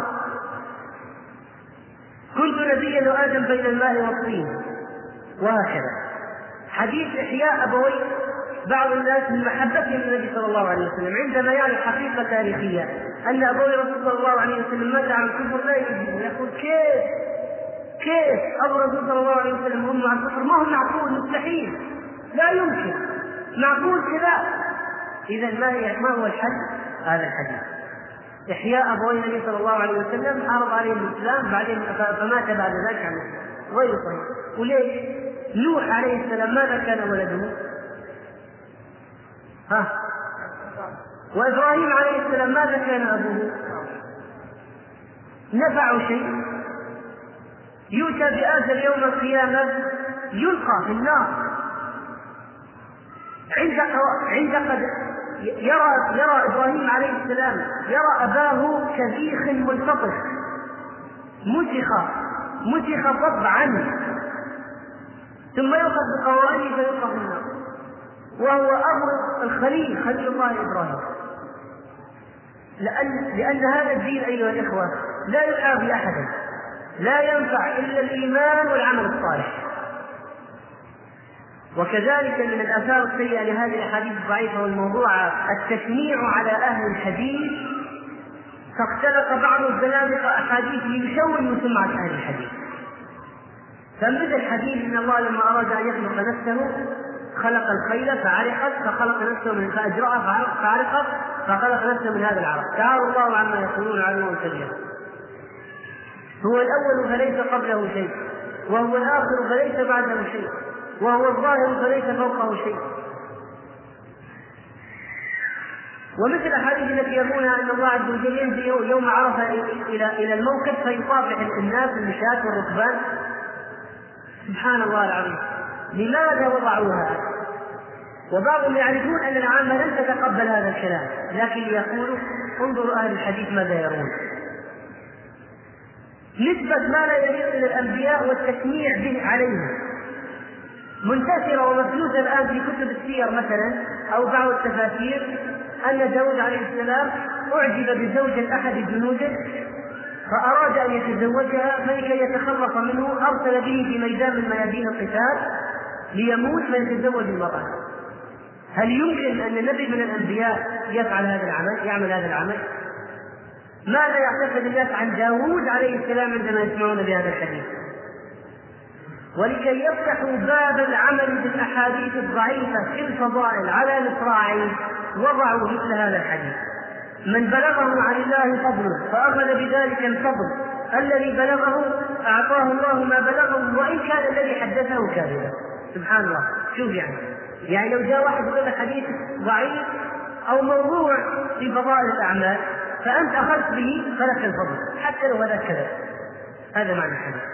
كنت نبيا وآدم بين الماء والطين، وهكذا. حديث إحياء أبوي بعض الناس من محبتهم للنبي صلى الله عليه وسلم عندما يعرف حقيقة تاريخية أن أبوي رسول صلى الله عليه وسلم مات عن الكفر لا يجب، يقول كيف أبو رسول صلى الله عليه وسلم هم عن الكفر؟ ما هو معقول، مستحيل، لا يمكن، معقول كذا. إذن ما هو الحل؟ هذا الحديث إحياء أبوي النبي صلى الله عليه وسلم عرض عليهم الإسلام بعدين فمات بعد ذلك عن غير صحيح. وليش؟ نوح عليه السلام ماذا كان ولده؟ وإبراهيم عليه السلام ماذا كان أبوه؟ نفعوا شيء؟ يؤتى بآجل يوم القيامة يلقى في النار. عند قد يرى إبراهيم عليه السلام يرى أباه كبيخ ملتطف مسخ طبعا، ثم يؤخذ بقوانين فيلقى في النار، وهو أبو الخليل خليل الله إبراهيم. لأن هذا الدين أيها الإخوة لا يعافي أحدا، لا ينفع إلا الإيمان والعمل الصالح. وكذلك من الآثار السيئة لهذه الأحاديث الضعيفة والموضوعة التشنيع على أهل الحديث، فاختلق بعض الزنادقة أحاديث ليشوهوا سمعة أهل الحديث. فمثل حديث إن الله لما أراد أن يخلق نفسه خلق الخيل فعرقت فخلق نفسه من فأجرأ فعرقت فخلق نفسه من هذا العرق، تعالى الله عما يقولون علوا كبيرا. هو الأول فليس قبله شيء، وهو الآخر فليس بعده شيء، وهو الظاهر فليس فوقه شيء. ومثل الأحاديث التي يروونها أن الله عز وجل ينزل يوم عرفة إلى الموكب فيصافح الناس المشاة والركبان. سبحان الله العظيم، لماذا وضعوها؟ وبعضهم يعرفون أن العامة لم تتقبل هذا الكلام، لكن يقولوا انظروا أهل الحديث ماذا يرون. نسبة ما لا يليق إلى الأنبياء والتشنيع به عليهم منتشرة ومفلوسة الآن في كتب السير مثلا أو بعض التفاسير، أن داود عليه السلام أعجب بزوجة أحد جنوده فأراد أن يتزوجها، فلكي يتخلص منه أرسل به في ميدان من ميادين القتال ليموت فيتزوج المرأة. هل يمكن أن نبي من الأنبياء يفعل هذا العمل، يعمل هذا العمل؟ ماذا يعتقد الناس عن داود عليه السلام عندما يسمعون بهذا الحديث؟ ولكي يفتحوا باب العمل بالأحاديث الضعيفة في الفضائل على مصراعيه وضعوا مثل هذا الحديث: من بلغه عن الله فضله فأخذ بذلك الفضل الذي بلغه أعطاه الله ما بلغه وإن كان الذي حدثه كاذبا. سبحان الله. شوف يعني لو جاء واحد يقول لك حديث ضعيف أو موضوع في فضائل الأعمال فأنت أخذت به فلك الفضل حتى لو هذا كذب. هذا معنى الحديث.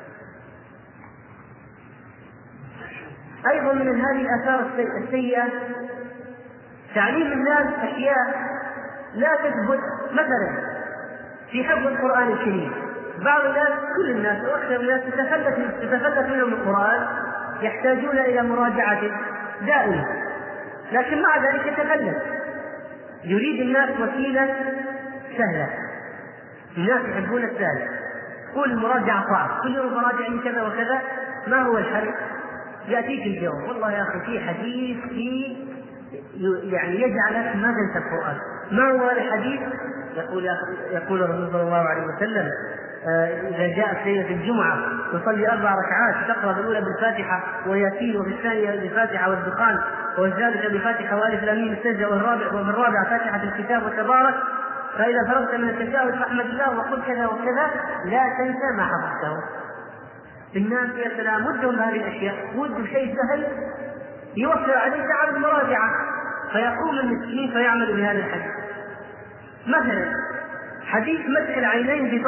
أيضا من هذه الآثار السيئة تعليم الناس أشياء لا تثبت، مثلا في حفظ القرآن الكريم. بعض الناس، كل الناس وأكثر الناس تتفلت منهم القرآن، يحتاجون إلى مراجعته دائما، لكن مع ذلك يتفلت. يريد الناس وسيلة سهلة، الناس يحبون السهل. كل المراجعة صعب، كل يوم مراجع من كذا وكذا. ما هو الحل؟ يأتيك الجواب: والله يا أخي في حديث يعني يجعلك ما تنسى القرآن. ما هو الحديث؟ يقول الرسول صلى الله عليه وسلم: إذا جاءت ليلة الجمعة تصلي 4 ركعات، تقرأ الأولى بالفاتحة وياسين، وفي الثانية بالفاتحة والدخان، والثالثة بالفاتحة وألف لام ميم السجدة، وفي الرابعة فاتحة الكتاب وتبارك، فإذا فرغت من التشهد فاحمد الله وقل كذا وكذا، لا تنسى ما حفظته. الناس يا سلام ودهم هذه الأشياء، ودهم شيء سهل يوفر عليه تعب المراجعة، فيقوم المسكين فيعمل بهذا الحديث. مثلا حديث مسح العينين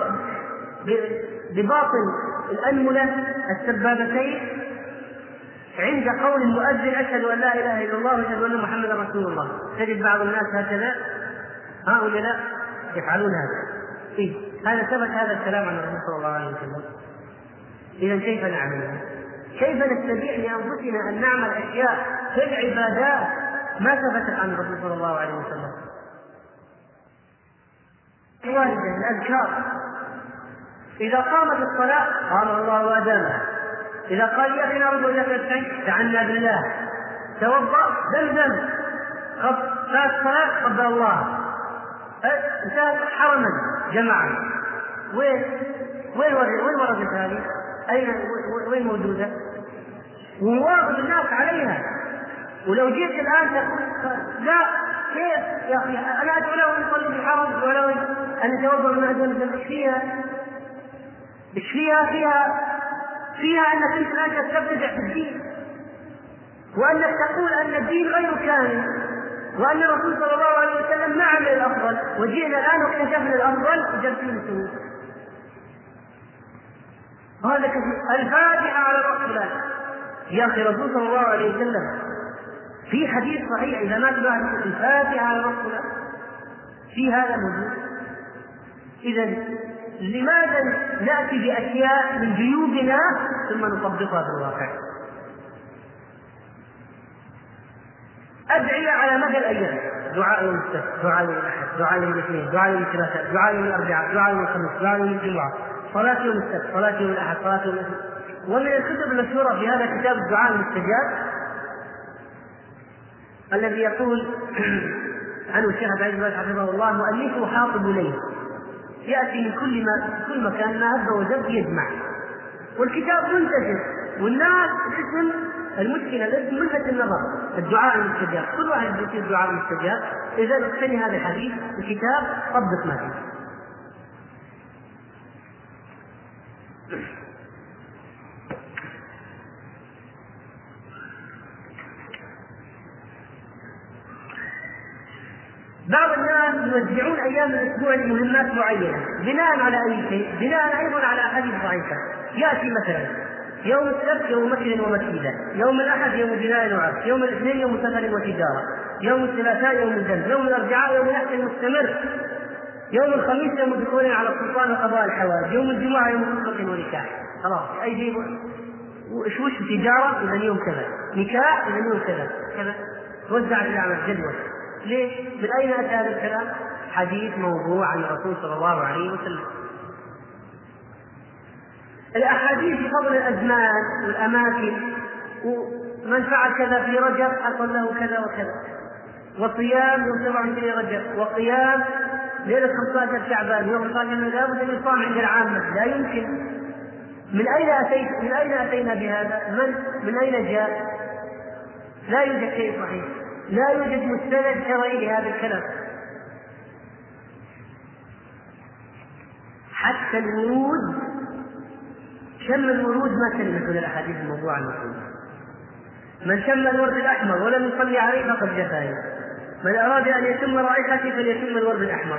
بباطن الأنملة السبابتين عند قول المؤذن: أشهد أن لا إله إلا الله وأشهد أن محمدا رسول الله. تجد بعض الناس هكذا، هؤلاء لا يفعلون هذا. هذا ثبت هذا الكلام عن الرسول صلى الله عليه وسلم. إذن كيف نعمل؟ كيف نستطيع لأنفسنا أن نعمل أشياء في العبادات ما ثبتت عن الرسول صلى الله عليه وسلم؟ الأذكار: إذا قامت الصلاة قام الله وأدامها. إذا قال يا أخي نرجو لك الشيء تعنا بالله. توضأ زمزم. فات الصلاة قبل الله. انتهت حرما جماعة. وين وردت هذه؟ وين موجودة؟ وواظب الناس عليها. ولو جيت الآن تقول لا كيف يا أخي أنا أدعو له أن يصلي بالحرم ولو أن يتوضأ من أدوان فيها أنك أنت لا تبتدع في الدين، وأنك تقول أن الدين غير كامل، وأن الرسول صلى الله عليه وسلم ما عمل الأفضل، وجئنا الآن واكتشفنا الأفضل جالسين نسوي. وهذا الفاتحة على الرسول. يا أخي الرسول صلى الله عليه وسلم في حديث صحيح إذا ما تبعت الفاتحة على الرسول في هذا موجود. إذن لماذا نأتي بأشياء من جيوبنا ثم نطبقها في الواقع؟ أدعية على مدى الأيام: دعاء يوم السبت، دعاء يوم الأحد، دعاء يوم الاثنين، دعاء يوم الثلاثاء، دعاء يوم الأربعاء، دعاء يوم الخميس، دعاء يوم الجمعة، صلاة يوم السبت، صلاة يوم الأحد، صلاة يوم الاثنين. ومن الكتب المشهورة في هذا كتاب الدعاء المستجاب الذي يقول عنه الشيخ عبد العزيز حفظه الله: مؤلفه حاطب ليل، يأتي من كل مكان ما هب ودب يجمع، والكتاب منتشر والناس اسم المشكلة الاسم ملفت النظر: الدعاء المستجاب. كل واحد يصير الدعاء المستجاب. إذا اقتني هذا الحديث الكتاب طبق ما فيه. بعض الناس يوزعون أيام الأسبوع لمهمات معينة بناء على أي شيء؟ بناء أيضا على أحاديث ضعيفة. يأتي مثلا يوم السبت يوم مكر ومكيدة، يوم الأحد يوم بناء وعرس، يوم الاثنين يوم سفر وتجارة، يوم الثلاثاء يوم الدم، يوم الأربعاء يوم الأحد المستمر، يوم الخميس يوم دخول على السلطان وقضاء الحوائج، يوم الجمعة يوم خطبة ونكاح. خلاص أي شيء وش تجارة إذا يوم كذا، نكاح إذا يوم كذا كذا، وزعت الأعمال جدول. ليش؟ من أين أتى هذا الكلام؟ حديث موضوع عن الرسول صلى الله عليه وسلم. الأحاديث بفضل الأزمان والأماكن، ومن فعل كذا في رجب حصل له كذا وكذا، وصيام يوم 27 رجب، وقيام ليلة 15 شعبان، يوم 15 لابد أن يصام عند العامة، لا يمكن. من أين أتينا بهذا؟ من أين جاء؟ لا يوجد شيء صحيح، لا يوجد مستند شرعي لهذا الكلام. حتى الورود، شم الورود ما سلمت من الأحاديث الموضوع المسلم. من شم الورد الأحمر ولم يصلي عليه فقد جفاه، من أراد أن يشم رائحته فليشم الورد الأحمر.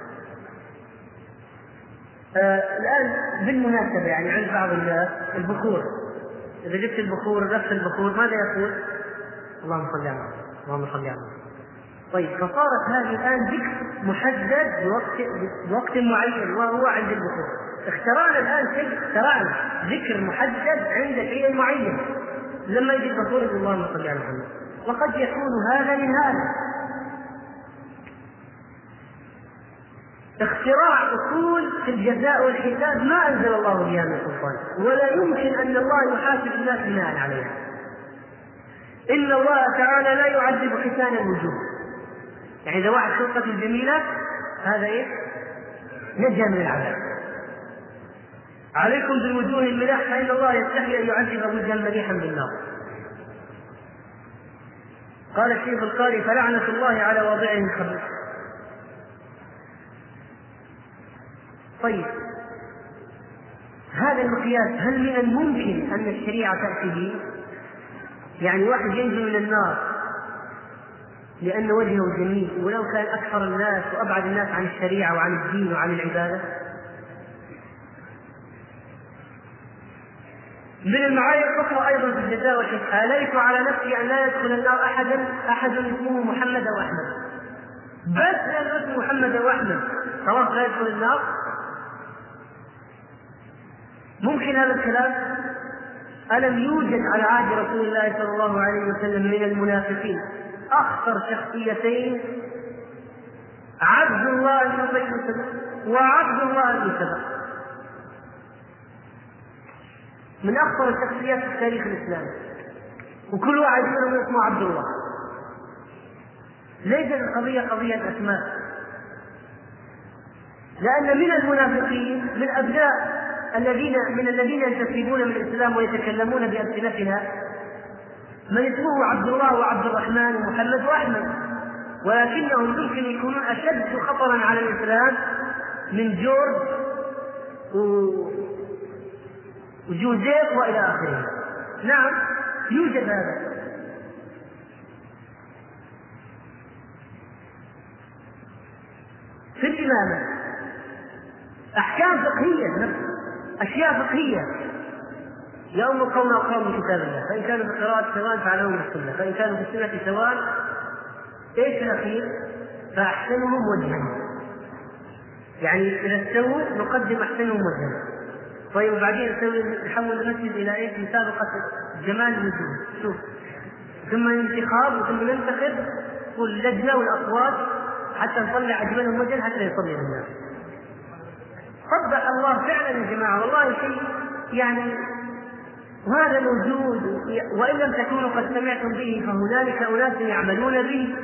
الآن بالمناسبة يعني عند بعض الناس البخور، إذا جبت البخور نفس البخور ماذا يقول؟ اللهم صل على محمد، اللهم صل على محمد. طيب، فصارت هذه الآن ذكر محدد بوقت معين وهو عند البخور. اخترعنا الآن شيء، اخترعنا ذكر محدد عند شيء معين. لما يجي البخور يقول اللهم صل على محمد، وقد يكون هذا من هذا. اختراع أصول في الجزاء والحساب ما أنزل الله بها من سلطان، ولا يمكن أن الله يحاسب الناس بناء عليها. إن الله تعالى لا يعذب حسان الوجوه، يعني إذا واحد خلقته الجميلة هذا إيه؟ نجا من العذاب. عليكم بالوجوه الملاح فإن الله يستحي أن يعذب وجها مليحا بالنار. قال الشيخ القاري: فلعنة الله على واضعه الخبيث. طيب، هذا المقياس هل من الممكن أن الشريعة تأتي به؟ يعني واحد ينجو من النار لأن وجهه جميل ولو كان أكثر الناس وأبعد الناس عن الشريعة وعن الدين وعن العبادة. من المعايير الأخرى أيضا في الجزاء والحساب: آليت على نفسي أن لا يدخل النار أحد اسمه محمد أو أحمد، بس لأن اسمه محمد أو أحمد خلاص لا يدخل النار. ممكن هذا الكلام؟ ألم يوجد على عهد رسول الله صلى الله عليه وسلم من المنافقين أخطر شخصيتين: عبد الله بن أبي بن سلول وعبد الله بن سبأ، من أخطر الشخصيات في التاريخ الإسلامي، وكل واحد منهم اسمه عبد الله. ليست القضية قضية أسماء، لأن من المنافقين من أبناء الذين ينتسبون من الإسلام ويتكلمون بألسنتنا من اسمه عبد الله وعبد الرحمن ومحمد وأحمد، ولكنهم يمكن يكونون أشد خطرا على الإسلام من جورج وجوزيف وإلى آخره. نعم يوجد هذا. في الإمامة أحكام فقهية، أشياء فقهية: يوم القوم أقام بكتاب الله، فإن كانوا بقراءة سواء فعلهم بالسنة، فإن كانوا بالسنة سواء إيش الأخير؟ فأحسنهم وجها، يعني إذا استووا نقدم أحسنهم وجها. طيب وبعدين نحول المسجد إلى إيش؟ مسابقة جمال الوجوه. شوف ثم الانتخاب ثم ننتخب واللجنة والأصوات حتى نطلع أجملهم وجه حتى يصلي الناس. قبح الله فعلا يا جماعة، والله شيء يعني، وهذا موجود، وإن لم تكونوا قد سمعتم به فهنالك أناس يعملون به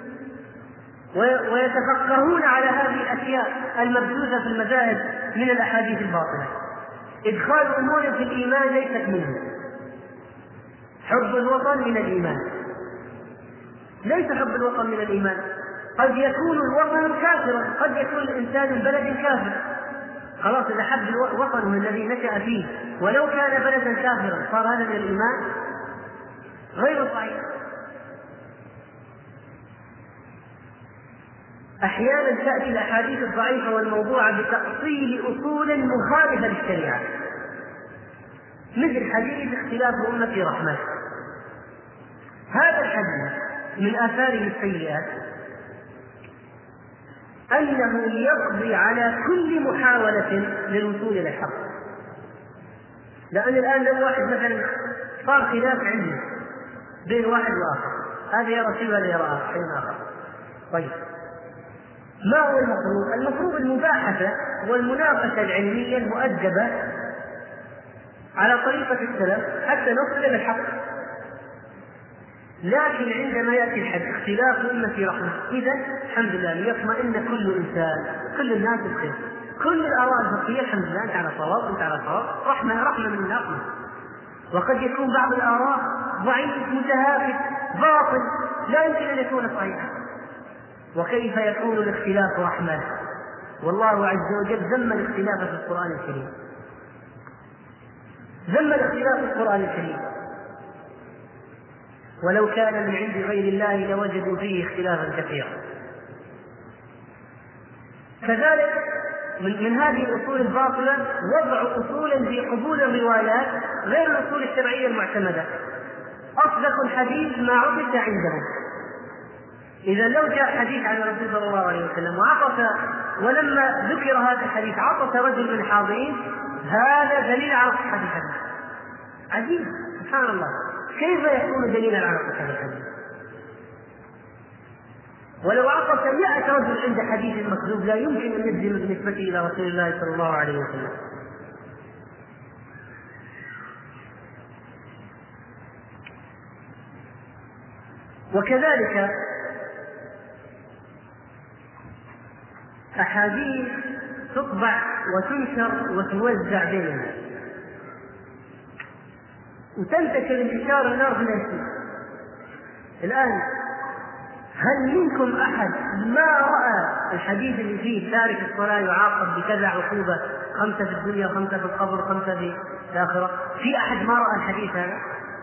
ويتفقهون على هذه الأشياء المبثوثة في المذاهب من الأحاديث الباطلة. إدخال أمور في الإيمان ليست منه. حب الوطن من الإيمان، ليس حب الوطن من الإيمان. قد يكون الوطن كافرا، قد يكون الإنسان من بلد كافر، خلاص إذا حب وطنه الذي نشأ فيه ولو كان بلدا كافرا صار هذا من الإيمان؟ غير صحيح. أحيانا تأتي الأحاديث الضعيفة والموضوعة بتأصيل أصول مخالفة للشريعة، مثل حديث اختلاف أمتي رحمة. هذا الحديث من آثاره السيئات أنه يقضي على كل محاولة للوصول إلى الحق. لأن الآن لو واحد مثلا صار خلاف عندي بين واحد وآخر، هذا يرى شيء وهذا يرى شيء آخر، طيب ما هو المفروض؟ المفروض المباحثة والمناقشة العلمية المؤدبة على طريقة السلف حتى نصل إلى الحق. لكن عندما يأتي الحد اختلاف أمتي رحمة، إذا الحمد لله ليطمئن كل إنسان، كل الناس بخير، كل الآراء الفقهية الحمد لله أنت على صواب أنت على صواب، رحمة من الله. وقد يكون بعض الآراء ضعيف متهافت باطل لا يمكن أن يكون صحيحا. وكيف يكون الاختلاف رحمة؟ والله عز وجل ذم الاختلاف في القرآن الكريم، ذم الاختلاف في القرآن الكريم. ولو كان من عند غير الله لوجدوا فيه اختلافا كثيرا. كذلك من هذه الأصول الباطلة وضع أصولا في قبول الروايات غير الأصول الشرعية المعتمدة. أصدق الحديث ما عرف عندهم. إذا لو جاء حديث عن الرسول صلى الله عليه وسلم وعطس، ولما ذكر هذا الحديث عطس رجل من الحاضرين، هذا دليل على صحة الحديث. عجيب سبحان الله، كيف يكون دليلا على صحة الحديث؟ ولو عطس 100 رجل عند حديث مكذوب لا يمكن أن يجزم بنسبته إلى رسول الله صلى الله عليه وسلم. وكذلك أحاديث تطبع وتنشر وتوزع بين الناس وتنتشر انتشار النار في الأسفل. الآن هل منكم أحد ما رأى الحديث اللي فيه تارك الصلاة يعاقب بكذا عقوبة، 5 في الدنيا 5 في القبر 5 في الآخرة؟ في أحد ما رأى الحديث هذا؟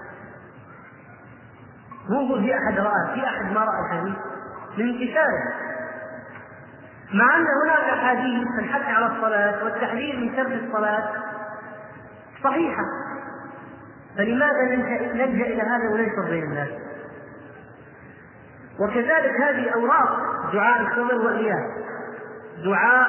مو في أحد رأى، في أحد ما رأى الحديث من انتشاره، مع أن هناك أحاديث الحث على الصلاة والتحذير من ترك الصلاة صحيحة. فلماذا نلجأ إلى هذا وننشر بين الناس؟ وكذلك هذه أوراق دعاء الخضر وإياه، دعاء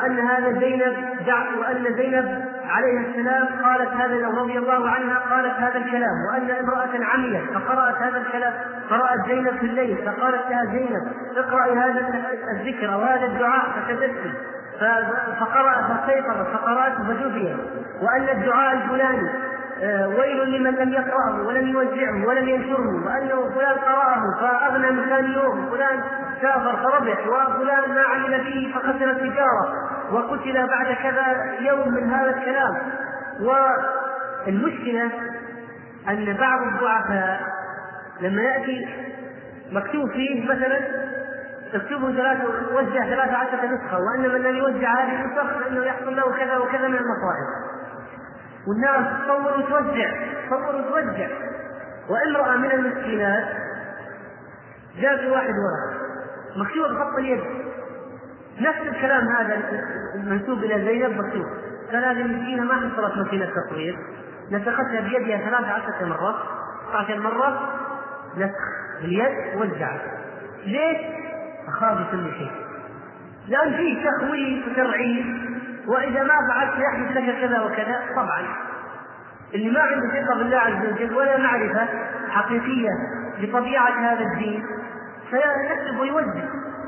وأن زينب عليه السلام قالت هذا رضي الله عنها قالت هذا الكلام، وأن امرأة عميت فقرأت هذا الكلام، قرأت زينب في الليل فقالت لها زينب اقرأي هذا الذكر أو هذا الدعاء فتدفي، فقرأت فاستيقظت فقرأت فجوفيت، وأن الدعاء الفلاني ويل لمن لم يقرأه ولم يوزعه ولم ينشره، وأنه فلان قرأه فأغنى من ثاني يوم، فلان سافر فربح، وفلان ما عمل فيه فخسر التجارة وقتل بعد كذا يوم من هذا الكلام. والمشكلة أن بعض الضعفاء لما يأتي مكتوب فيه مثلا اكتبوا وزع 13 نسخة، وأن من لم يوزع هذه النسخ فإنه يحصل له كذا وكذا من المصائب، والناس تصور وتوزع. وامرأة من المسكينات جاء في واحد ورقة مكتوب بخط اليد نفس الكلام هذا منسوب إلى زينب مكتوب، قال هذه المسكينة ما حصلت ماكينة تصوير، نسختها بيدها 13 مرة 13 مرة نسخ باليد وزعت. ليش؟ أخاف كل شيء، لأن فيه تخويف وترعيب، وإذا ما فعلت يحدث لك كذا وكذا. طبعا اللي ما عنده ثقة بالله عز وجل ولا معرفة حقيقية بطبيعة هذا الدين فيكتب ويوزع.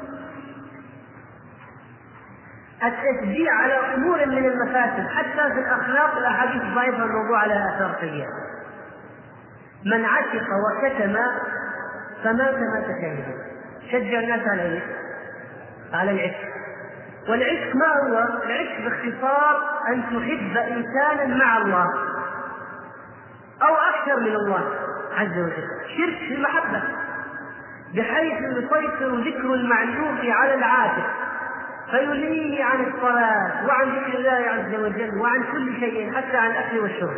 التشجيع على أمور من المفاسد حتى في الأخلاق، الأحاديث الضعيفة الموضوع على آثار سيئة. من عشق وكتم فمات مات شاهدا. شجع الناس على العشق. والعشق ما هو؟ العشق باختصار أن تحب إنسانا مع الله أو أكثر من الله عز وجل، شرك في المحبة، بحيث يسيطر ذكر المعشوق على العاشق فيلهيه عن الصلاة وعن ذكر الله عز وجل وعن كل شيء حتى عن الأكل والشرب.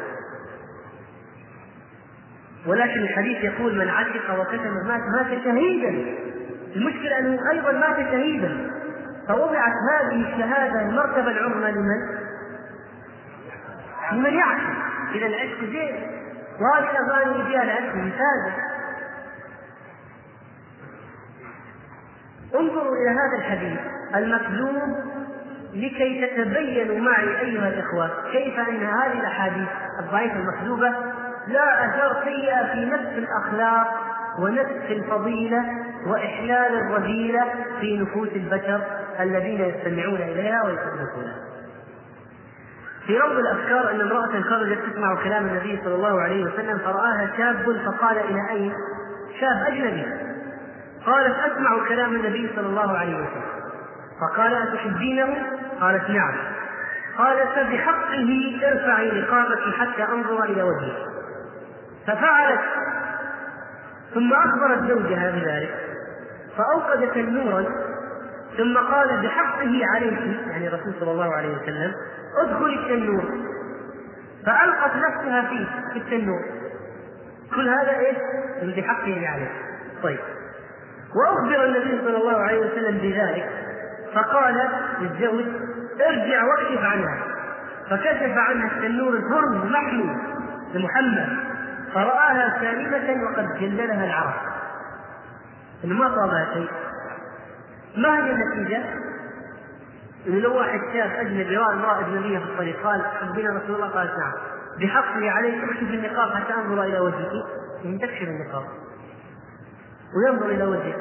ولكن الحديث يقول من عشق وكتم مات شهيدا. المشكلة أنه أيضا مات شهيدا، فوضعت هذه الشهادة المرتبة العظمى لمن يعشق. إذا العشق زين، وهذه الأغاني اللي فيها العشق ممتازة. انظروا إلى هذا الحديث المكذوب لكي تتبينوا معي أيها الإخوة كيف أن هذه الأحاديث الضعيفة المكذوبة لا أثر سيئة في نفس الأخلاق ونفس الفضيلة وإحلال الرذيلة في نفوس البشر الذين يستمعون إليها ويصدقونها. في روض الأفكار أن امرأة خرجت تسمع كلام النبي صلى الله عليه وسلم فرآها شاب فقال إلى أين؟ شاب أجنبي. قالت أسمع كلام النبي صلى الله عليه وسلم. فقال أتحبينه؟ قالت نعم. قال فبحقه ارفعي نقابك حتى أنظر إلى وجهه. ففعلت، ثم أخبرت زوجها بذلك فأوقدت نورا، ثم قال بحقه عليك، يعني الرسول صلى الله عليه وسلم، ادخلي التنور. فألقت نفسها فيه في التنور. كل هذا إيه؟ بحقه عليك. طيب، وأخبر النبي صلى الله عليه وسلم بذلك فقال للزوج ارجع واكشف عنها. فكشف عنها التنور الفرن المحمي لمحمد فرآها سالمة وقد جللها العرق، إنه ما صابها شيء. ما هي النتيجة؟ إنه لو واحد شاف أجنبي رأى امرأة أجنبية في الطريق قال حبنا رسول الله، قالت نعم، بحقه عليك اكشف النقاب حتى أنظر إلى وجهك. إن تكشف النقاب وينظر إلى وجهك.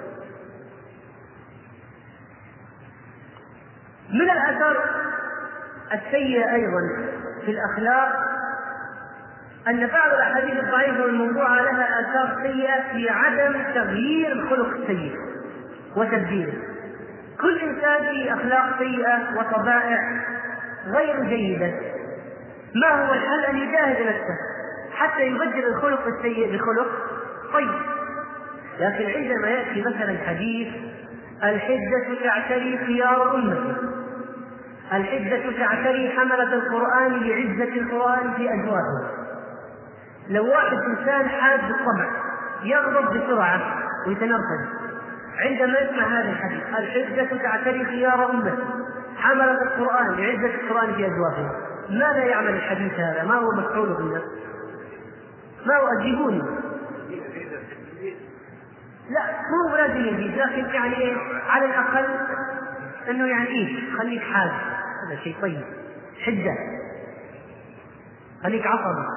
من الآثار السيئة أيضا في الأخلاق أن بعض الأحاديث الضعيفة والموضوعة لها آثار سيئة في عدم تغيير الخلق السيء وتبديله. كل إنسان فيه أخلاق سيئة وطبائع غير جيدة، ما هو الحل؟ أن يجاهد نفسه حتى يبدل الخلق السيء بخلق طيب. لكن عندما يأتي مثلا حديث الحدة تعتري خيار أمتي، الحدة تعتري حملة القرآن لعزة القرآن في أجوابه، لو واحد إنسان حاد بالطبع يغضب بسرعة ويتنرفز عندما يسمع هذا الحديث الحدة تعتري خيار أمتي حملة القرآن لعزة القرآن في أجوابه، ماذا يعمل الحديث هذا؟ ما هو مفعوله بالنفس؟ ما هو؟ أجيبوني. لا مو لازم يزيد، لكن يعني إيه؟ على الأقل إنه يعني إيه؟ خليك حاد، هذا شيء طيب. حدة، خليك عصبي.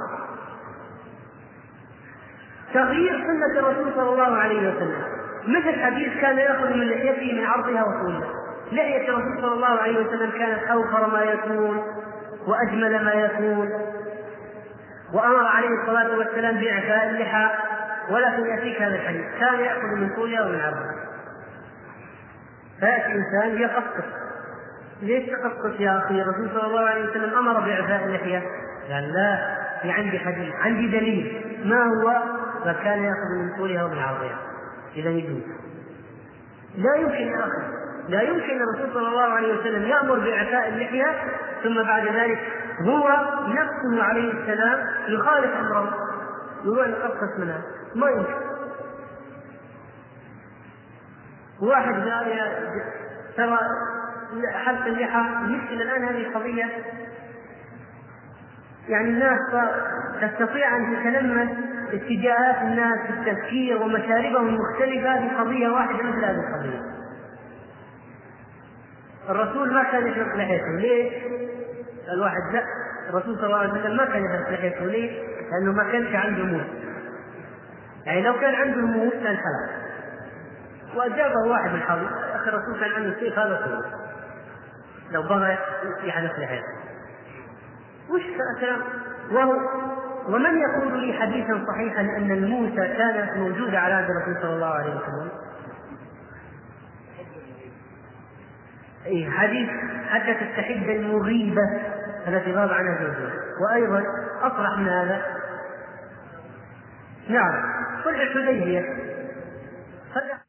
تغيير سنة الرسول صلى الله عليه وسلم، مثل حديث كان يأخذ من لحيته من عرضها وطولها. لحية الرسول صلى الله عليه وسلم كانت أوفر ما يكون وأجمل ما يكون، وأمر عليه الصلاة والسلام بإعفاء اللحى. ولكن يأتيك هذا الحديث كان يأخذ من طولها ومن عرضها. فيأتي إنسان يقصقص. ليش تقصقص يا أخي؟ الرسول صلى الله عليه وسلم أمر بإعفاء اللحية. قال لا، في عندي حديث، عندي دليل. ما هو؟ فكان يأخذ من طولها ومن عرضها. إذا يجوز. لا يمكن يا أخي، لا يمكن الرسول صلى الله عليه وسلم يأمر بإعفاء اللحية ثم بعد ذلك هو نفسه عليه السلام يخالف أمره يروح يقصقص منها. ما يمكن. واحد قال ترى حلق اللحى المشكلة الآن هذه القضية، يعني الناس تستطيع أن تتلمس اتجاهات الناس في التفكير ومشاربهم المختلفة. هذه قضية واحدة مثل هذه القضية. الرسول ما كان يحلق لحيته. ليه؟ الواحد لا، الرسول صلى الله عليه وسلم ما كان يحلق لحيته. ليه؟ لأنه ما كانش عنده موت. يعني لو كان عنده الموت كان خلاص. وأجابه واحد من الحاضر: أخي الرسول كان عنده سيف هذا طول، لو بغى يحدث لحياته. وش كلام؟ ومن يقول لي حديثا صحيحا أن الموسى كانت موجودة على عهد الرسول صلى الله عليه وسلم؟ حديث حتى تستحد المغيبة التي غاب عنها زوجها. وأيضا أصرح من هذا: نعم، صلح الحديبية